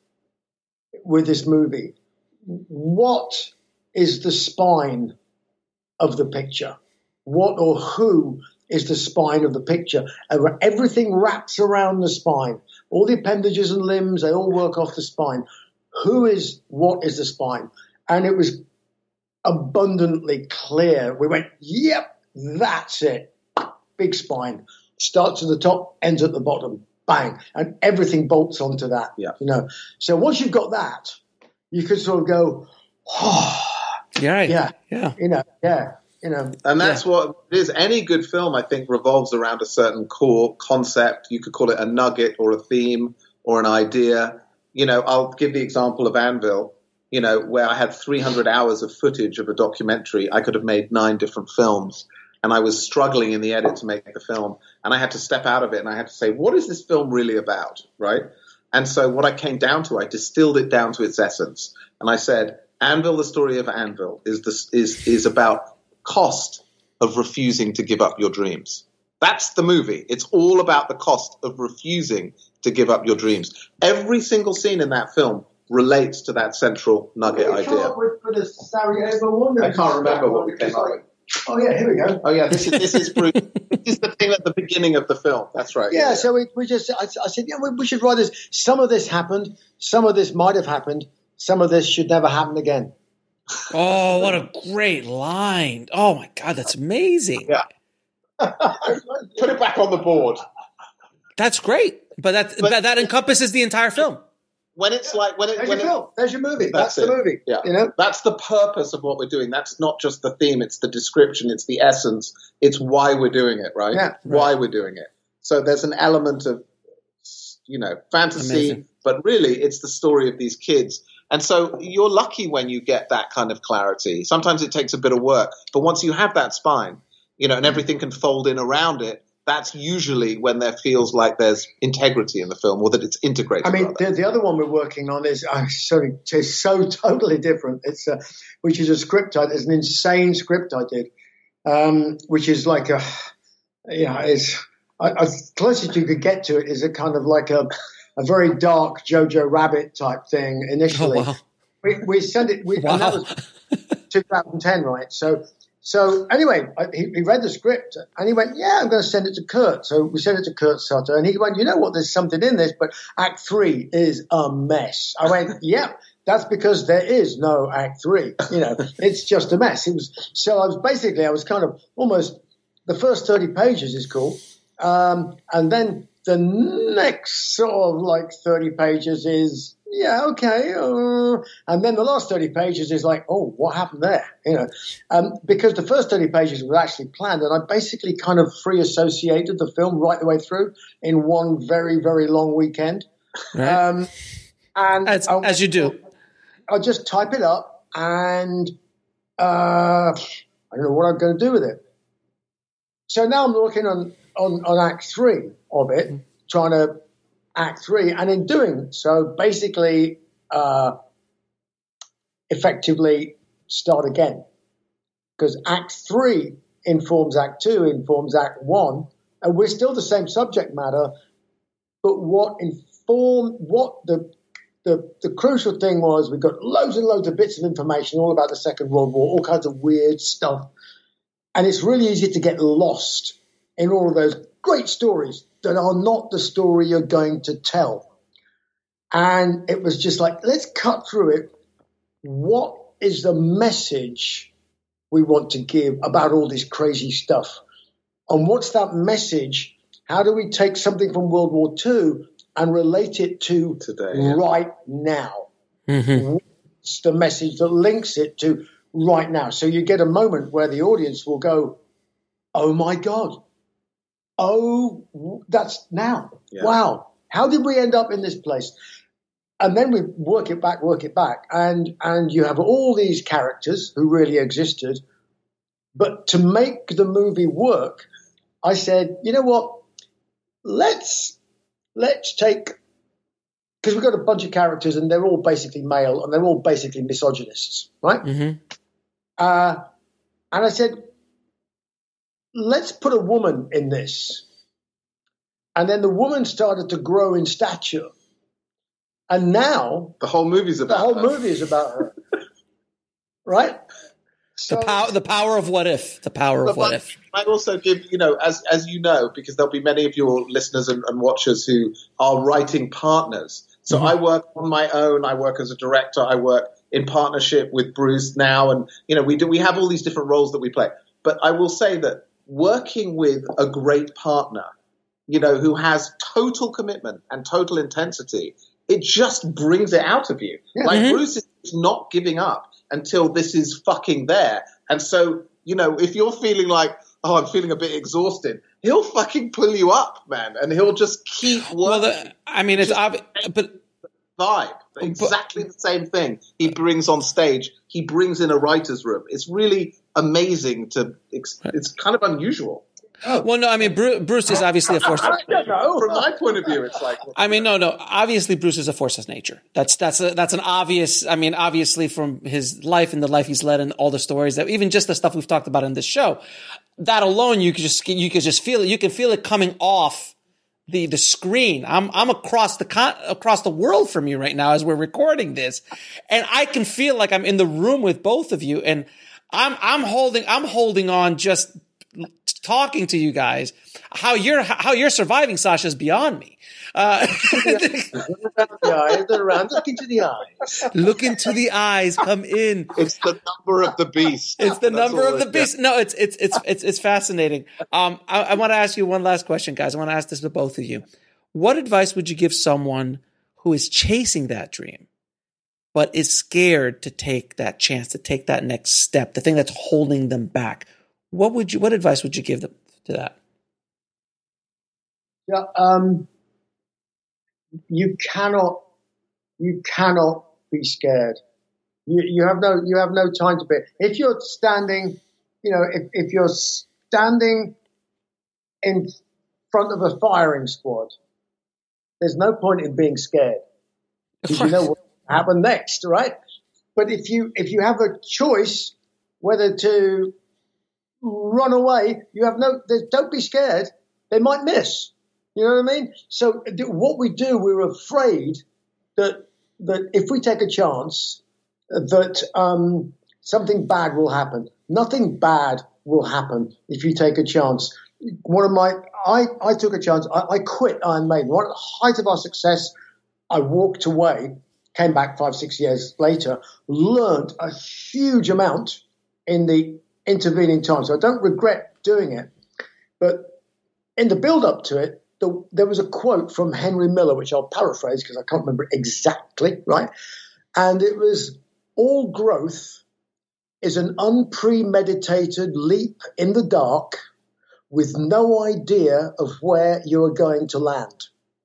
with this movie. What is the spine of the picture? What or who is the spine of the picture? Everything wraps around the spine. All the appendages and limbs, they all work off the spine. Who is, what is the spine? And it was abundantly clear. We went, yep, that's it. Big spine. Starts at the top, ends at the bottom. Bang. And everything bolts onto that. Yeah. You know. So once you've got that, you can sort of go, oh, yeah, yeah, yeah, you know, yeah. You know, and that's yeah. what it is. Any good film, I think, revolves around a certain core concept. You could call it a nugget or a theme or an idea. You know, I'll give the example of Anvil, you know, where I had three hundred hours of footage of a documentary. I could have made nine different films, and I was struggling in the edit to make the film. And I had to step out of it, and I had to say, what is this film really about, right? And so what I came down to, I distilled it down to its essence. And I said, Anvil, the story of Anvil, is this, is is about cost of refusing to give up your dreams. That's the movie. It's all about the cost of refusing to give up your dreams. Every single scene in that film relates to that central nugget what idea. With, with the Sarajevo one, I can't remember what we came up with. Oh yeah, here we go. Oh yeah, this is this is Bruce. This is the thing at the beginning of the film. That's right. Yeah, yeah. So we, we just I, I said, yeah, we, we should write this. Some of this happened. Some of this might have happened. Some of this should never happen again. Oh, what a great line. Oh, my God, that's amazing. Yeah. Put it back on the board. That's great. But that but, that, that encompasses the entire film. When it's like when it There's when your it, film. There's your movie. That's, that's the movie. Yeah. You know? That's the purpose of what we're doing. That's not just the theme, it's the description, it's the essence. It's why we're doing it, right? Yeah. Why we're doing it. So there's an element of, you know, fantasy, Amazing. But really it's the story of these kids. And so you're lucky when you get that kind of clarity. Sometimes it takes a bit of work, but once you have that spine, you know, and everything can fold in around it, that's usually when there feels like there's integrity in the film, or that it's integrated. I mean, the, the other one we're working on is uh, sorry, it's so totally different. It's uh, which is a script. I, it's an insane script I did, um, which is like a, you know, is as closest you could get to it is a kind of like a. A very dark Jojo Rabbit type thing initially. Oh, wow. We we sent it. We, wow. And that was twenty ten, right? So so anyway, I, he, he read the script and he went, "Yeah, I'm going to send it to Kurt." So we sent it to Kurt Sutter, and he went, "You know what? There's something in this, but Act Three is a mess." I went, "Yeah, that's because there is no Act Three. You know, it's just a mess." It was so I was basically I was kind of almost the first thirty pages is cool, um, and then. The next sort of like thirty pages is, yeah, okay. Uh, and then the last thirty pages is like, oh, what happened there? You know, um, because the first thirty pages were actually planned, and I basically kind of free associated the film right the way through in one very, very long weekend. Right. Um, and as, I, as you do. I'll just type it up and uh, I don't know what I'm going to do with it. So now I'm working on, on, on Act Three of it, trying to Act Three, and in doing so, basically, uh, effectively start again, because Act Three informs Act Two, informs Act One, and we're still the same subject matter, but what inform what the the the crucial thing was, we got loads and loads of bits of information all about the Second World War, all kinds of weird stuff, and it's really easy to get lost in all of those great stories that are not the story you're going to tell. And it was just like, let's cut through it. What is the message we want to give about all this crazy stuff? And what's that message? How do we take something from World War Two and relate it to today, yeah. right now? Mm-hmm. What's the message that links it to right now? So you get a moment where the audience will go, oh my God. Oh, that's now. Yeah. Wow. How did we end up in this place? And then we work it back, work it back. And, and you have all these characters who really existed. But to make the movie work, I said, you know what? Let's, let's take, because we've got a bunch of characters and they're all basically male and they're all basically misogynists, right? Mm-hmm. Uh, and I said, let's put a woman in this. And then the woman started to grow in stature. And now the whole movie's about the whole her. movie is about her, right? So, the power, the power of what if. The power of what if. I also give, you know, as as you know, because there'll be many of your listeners and, and watchers who are writing partners. So mm-hmm. I work on my own. I work as a director. I work in partnership with Bruce now, and you know, we do. We have all these different roles that we play. But I will say that working with a great partner, you know, who has total commitment and total intensity, it just brings it out of you. Yeah. Like mm-hmm. Bruce is not giving up until this is fucking there. And so, you know, if you're feeling like, oh, I'm feeling a bit exhausted, he'll fucking pull you up, man. And he'll just keep working. Well, the, I mean, it's obvious, but vibe, exactly but, the same thing he brings on stage. He brings in a writer's room. It's really amazing to, it's, it's kind of unusual. Oh. Well, no, I mean, Bruce, Bruce is obviously a force. I don't know. From my point of view, it's like. I mean, no, no. Obviously, Bruce is a force of nature. That's that's a, that's an obvious. I mean, obviously, from his life and the life he's led, and all the stories that, even just the stuff we've talked about in this show, that alone, you could just you could just feel it. You can feel it coming off the the screen. I'm I'm across the con- across the world from you right now as we're recording this, and I can feel like I'm in the room with both of you, and I'm I'm holding I'm holding on just. Talking to you guys, how you're how you're surviving, Sasha, is beyond me. Uh, around, look into the eyes. Look into the eyes. Come in. It's the number of the beast. It's the That's number of the beast. No, it's it's it's it's it's fascinating. Um, I, I want to ask you one last question, guys. I want to ask this to both of you. What advice would you give someone who is chasing that dream, but is scared to take that chance, to take that next step, the thing that's holding them back? What would you? What advice would you give them to that? Yeah, um, you cannot, you cannot be scared. You you have no you have no time to be. If you're standing, you know, if if you're standing in front of a firing squad, there's no point in being scared because you know what will happen next, right? But if you if you have a choice whether to run away, you have no, don't be scared. They might miss. You know what I mean? So what we do, we're afraid that, that if we take a chance, that um, something bad will happen. Nothing bad will happen if you take a chance. One of my, I, I took a chance. I, I quit Iron Maiden. One at the height of our success, I walked away, came back five, six years later, learned a huge amount in the intervening time. So I don't regret doing it. But in the build up to it, the, there was a quote from Henry Miller, which I'll paraphrase because I can't remember it exactly, right? And it was, all growth is an unpremeditated leap in the dark with no idea of where you are going to land.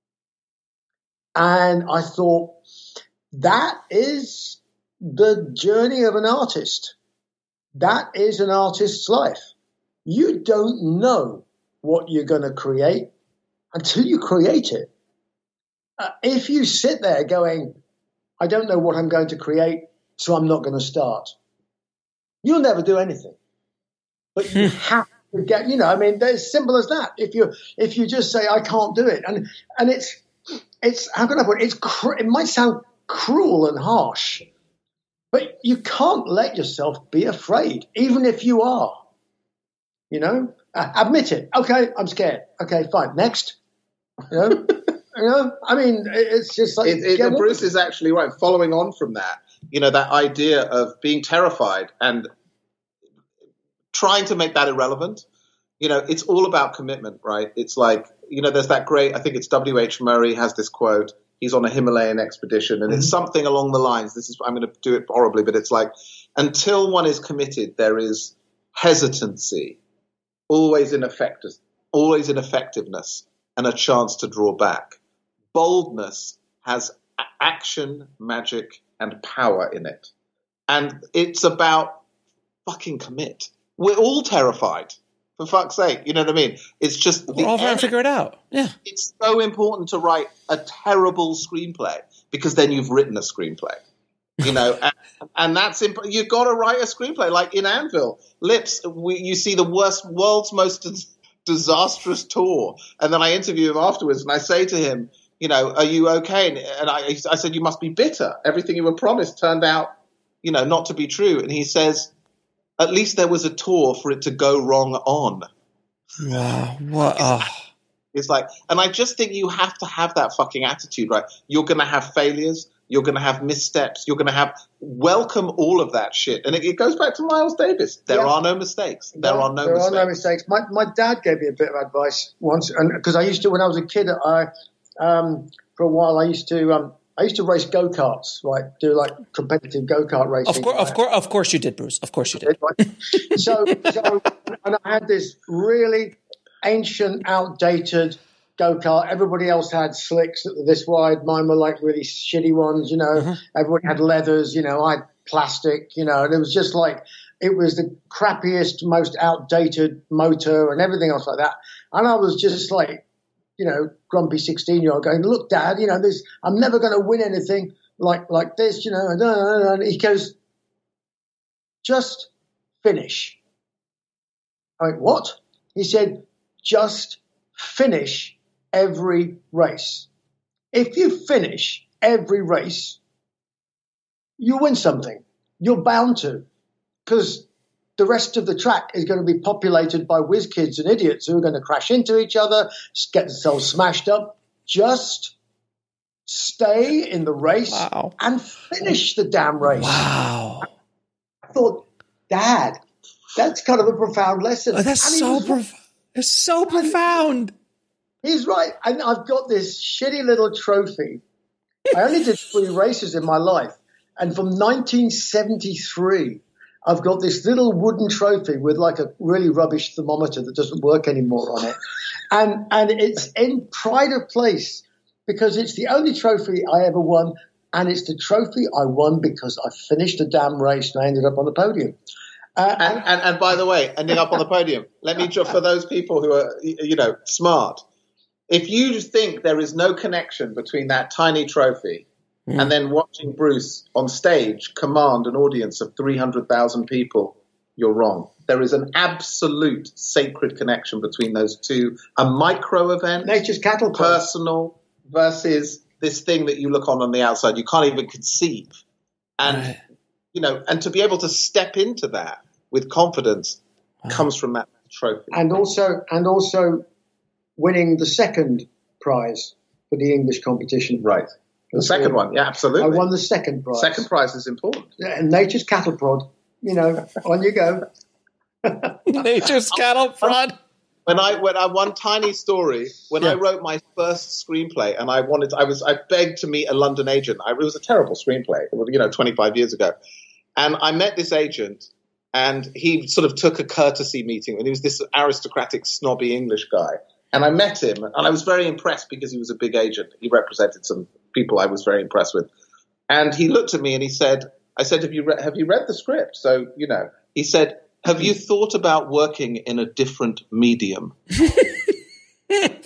And I thought, that is the journey of an artist. That is an artist's life. You don't know what you're going to create until you create it. Uh, if you sit there going, I don't know what I'm going to create, so I'm not going to start, you'll never do anything. But you have to get, you know, I mean, it's simple as that. If you if you just say, I can't do it, and and it's it's how can I put it? It's cr- it might sound cruel and harsh, but you can't let yourself be afraid, even if you are. You know, uh, admit it. Okay, I'm scared. Okay, fine. Next. You know, you know. I mean, it's just like it, it, Bruce is actually right. Following on from that, you know, that idea of being terrified and trying to make that irrelevant. You know, it's all about commitment, right? It's like, you know, there's that great. I think it's W H Murray has this quote. He's on a Himalayan expedition, and mm-hmm. it's something along the lines. This is I'm going to do it horribly, but it's like, until one is committed, there is hesitancy, always ineffective, always ineffectiveness, and a chance to draw back. Boldness has a- action, magic, and power in it. And it's about fucking commit. We're all terrified, for fuck's sake. You know what I mean? It's just... We're all trying to figure it out. Yeah. It's so important to write a terrible screenplay because then you've written a screenplay. You know, and, and that's imp- you've got to write a screenplay. Like in Anvil, Lips, we, you see the worst, world's most dis- disastrous tour, and then I interview him afterwards, and I say to him, you know, are you okay? And, and I, I said, you must be bitter. Everything you were promised turned out, you know, not to be true. And he says, at least there was a tour for it to go wrong on. Wow. What? Oh. It's like, and I just think you have to have that fucking attitude, right? You're going to have failures. You're going to have missteps. You're going to have welcome all of that shit. And it, it goes back to Miles Davis. There yeah. are no mistakes. There no, are no there mistakes. There are no mistakes. My, my dad gave me a bit of advice once. And because I used to, when I was a kid, I, um, for a while, I used to, um, I used to race go-karts, right? Do like competitive go-kart racing. Of course, of course, of course you did, Bruce. Of course you did. so, so, and I had this really ancient, outdated go-kart. Everybody else had slicks that were this wide. Mine were like really shitty ones, you know. Mm-hmm. Everybody had leathers, you know. I had plastic, you know. And it was just like, it was the crappiest, most outdated motor and everything else like that. And I was just like, you know, grumpy sixteen-year-old going, look, Dad, you know, this, I'm never going to win anything like like this, you know. And he goes, just finish. I went, what? He said, just finish every race. If you finish every race, you win something. You're bound to, because the rest of the track is going to be populated by whiz kids and idiots who are going to crash into each other, get themselves smashed up. Just stay in the race wow. and finish the damn race. Wow. I thought, Dad, that's kind of a profound lesson. Oh, that's so profound. It's so profound. He's right. And I've got this shitty little trophy. I only did three races in my life. And from nineteen seventy-three, I've got this little wooden trophy with like a really rubbish thermometer that doesn't work anymore on it. And and it's in pride of place because it's the only trophy I ever won. And it's the trophy I won because I finished a damn race and I ended up on the podium. Uh, and, and, and by the way, ending up on the podium, let me just, for those people who are, you know, smart, if you think there is no connection between that tiny trophy mm. and then watching Bruce on stage command an audience of three hundred thousand people, you're wrong. There is an absolute sacred connection between those two. A micro event, nature's cattle prod, personal versus this thing that you look on on the outside. You can't even conceive. And, right. you know, and to be able to step into that with confidence wow. comes from that trophy. And also, and also winning the second prize for the English competition. Right. The second one, yeah, absolutely. I won the second prize. Second prize is important. Yeah, and Nature's Cattle Prod, you know, on you go. Nature's Cattle Prod. When I when I one tiny story, when yeah. I wrote my first screenplay, and I wanted, I was, I begged to meet a London agent. I, it was a terrible screenplay, you know, twenty-five years ago, and I met this agent, and he sort of took a courtesy meeting, and he was this aristocratic, snobby English guy. And I met him, and I was very impressed because he was a big agent. He represented some people I was very impressed with. And he looked at me and he said, I said, have you, re- have you read the script? So, you know, he said, have you thought about working in a different medium? and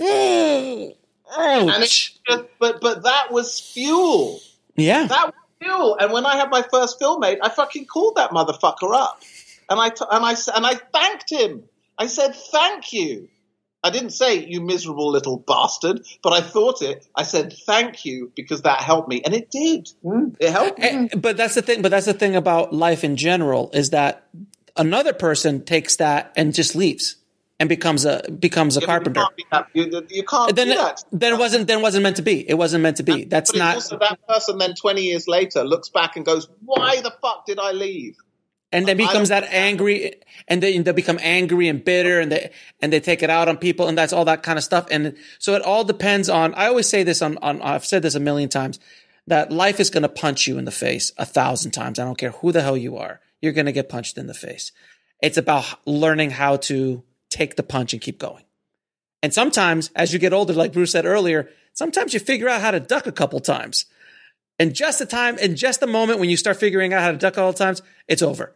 it just, but, but that was fuel. Yeah. That was fuel. And when I had my first film made, I fucking called that motherfucker up. And I, t- and I, and I thanked him. I said, thank you. I didn't say, you miserable little bastard, but I thought it. I said, thank you, because that helped me. And it did. Mm. It helped me. And, but that's the thing. But that's the thing about life in general is that another person takes that and just leaves and becomes a becomes a yeah, carpenter. You can't, you, you can't then, do that. Then it wasn't. Then it wasn't meant to be. It wasn't meant to be. And, that's but not. Also, that person then twenty years later looks back and goes, why the fuck did I leave? And then becomes that angry, and they, they become angry and bitter, and they and they take it out on people, and that's all that kind of stuff. And so it all depends on. I always say this on, on I've said this a million times, that life is going to punch you in the face a thousand times. I don't care who the hell you are, you're going to get punched in the face. It's about learning how to take the punch and keep going. And sometimes, as you get older, like Bruce said earlier, sometimes you figure out how to duck a couple times. And just the time, and just the moment when you start figuring out how to duck all the times, it's over.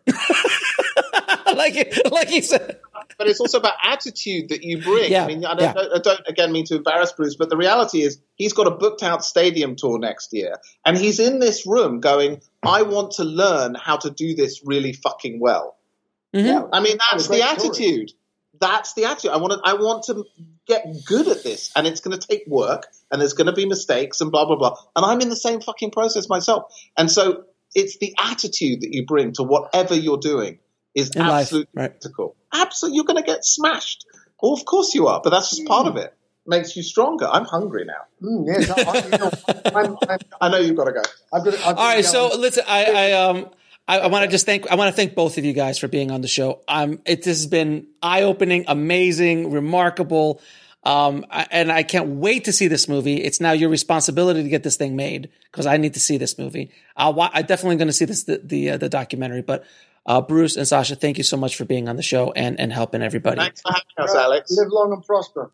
like, like he said. But it's also about attitude that you bring. Yeah, I mean, I don't, yeah. I don't again mean to embarrass Bruce, but the reality is he's got a booked out stadium tour next year. And he's in this room going, I want to learn how to do this really fucking well. Mm-hmm. Yeah. I mean, that's the attitude. Story. that's the attitude. I want to, I want to get good at this, and it's going to take work, and there's going to be mistakes, and blah blah blah. And I'm in the same fucking process myself. And so it's the attitude that you bring to whatever you're doing is in absolutely life, right. critical. Absolutely, you're going to get smashed. Well, of course you are, but that's just mm. part of it. Makes you stronger. I'm hungry now. Mm, yes, I, you know, I'm, I'm, I know you've got to go. I've got, I've got All right, so listen, I, I um. I, I want to just thank I want to thank both of you guys for being on the show. Um, it this has been eye-opening, amazing, remarkable, um, I, and I can't wait to see this movie. It's now your responsibility to get this thing made because I need to see this movie. I'll, I'm definitely going to see this the the, uh, the documentary. But uh, Bruce and Sasha, thank you so much for being on the show and, and helping everybody. Thanks for having us, Alex. Live long and prosper.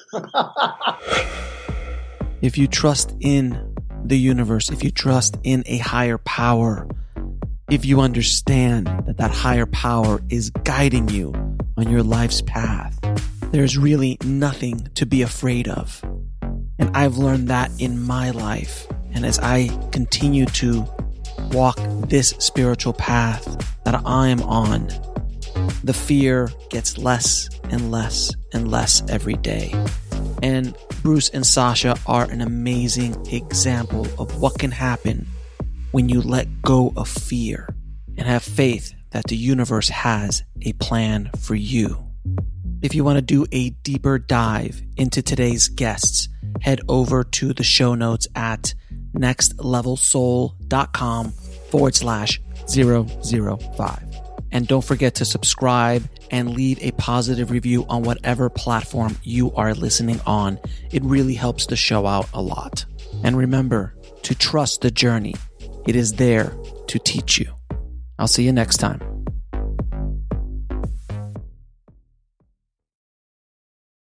If you trust in the universe, if you trust in a higher power, if you understand that that higher power is guiding you on your life's path, there's really nothing to be afraid of. And I've learned that in my life. And as I continue to walk this spiritual path that I am on, the fear gets less and less and less every day. And Bruce and Sasha are an amazing example of what can happen when you let go of fear and have faith that the universe has a plan for you. If you want to do a deeper dive into today's guests, head over to the show notes at nextlevelsoul.com forward slash 005. And don't forget to subscribe and leave a positive review on whatever platform you are listening on. It really helps the show out a lot. And remember to trust the journey. It is there to teach you. I'll see you next time.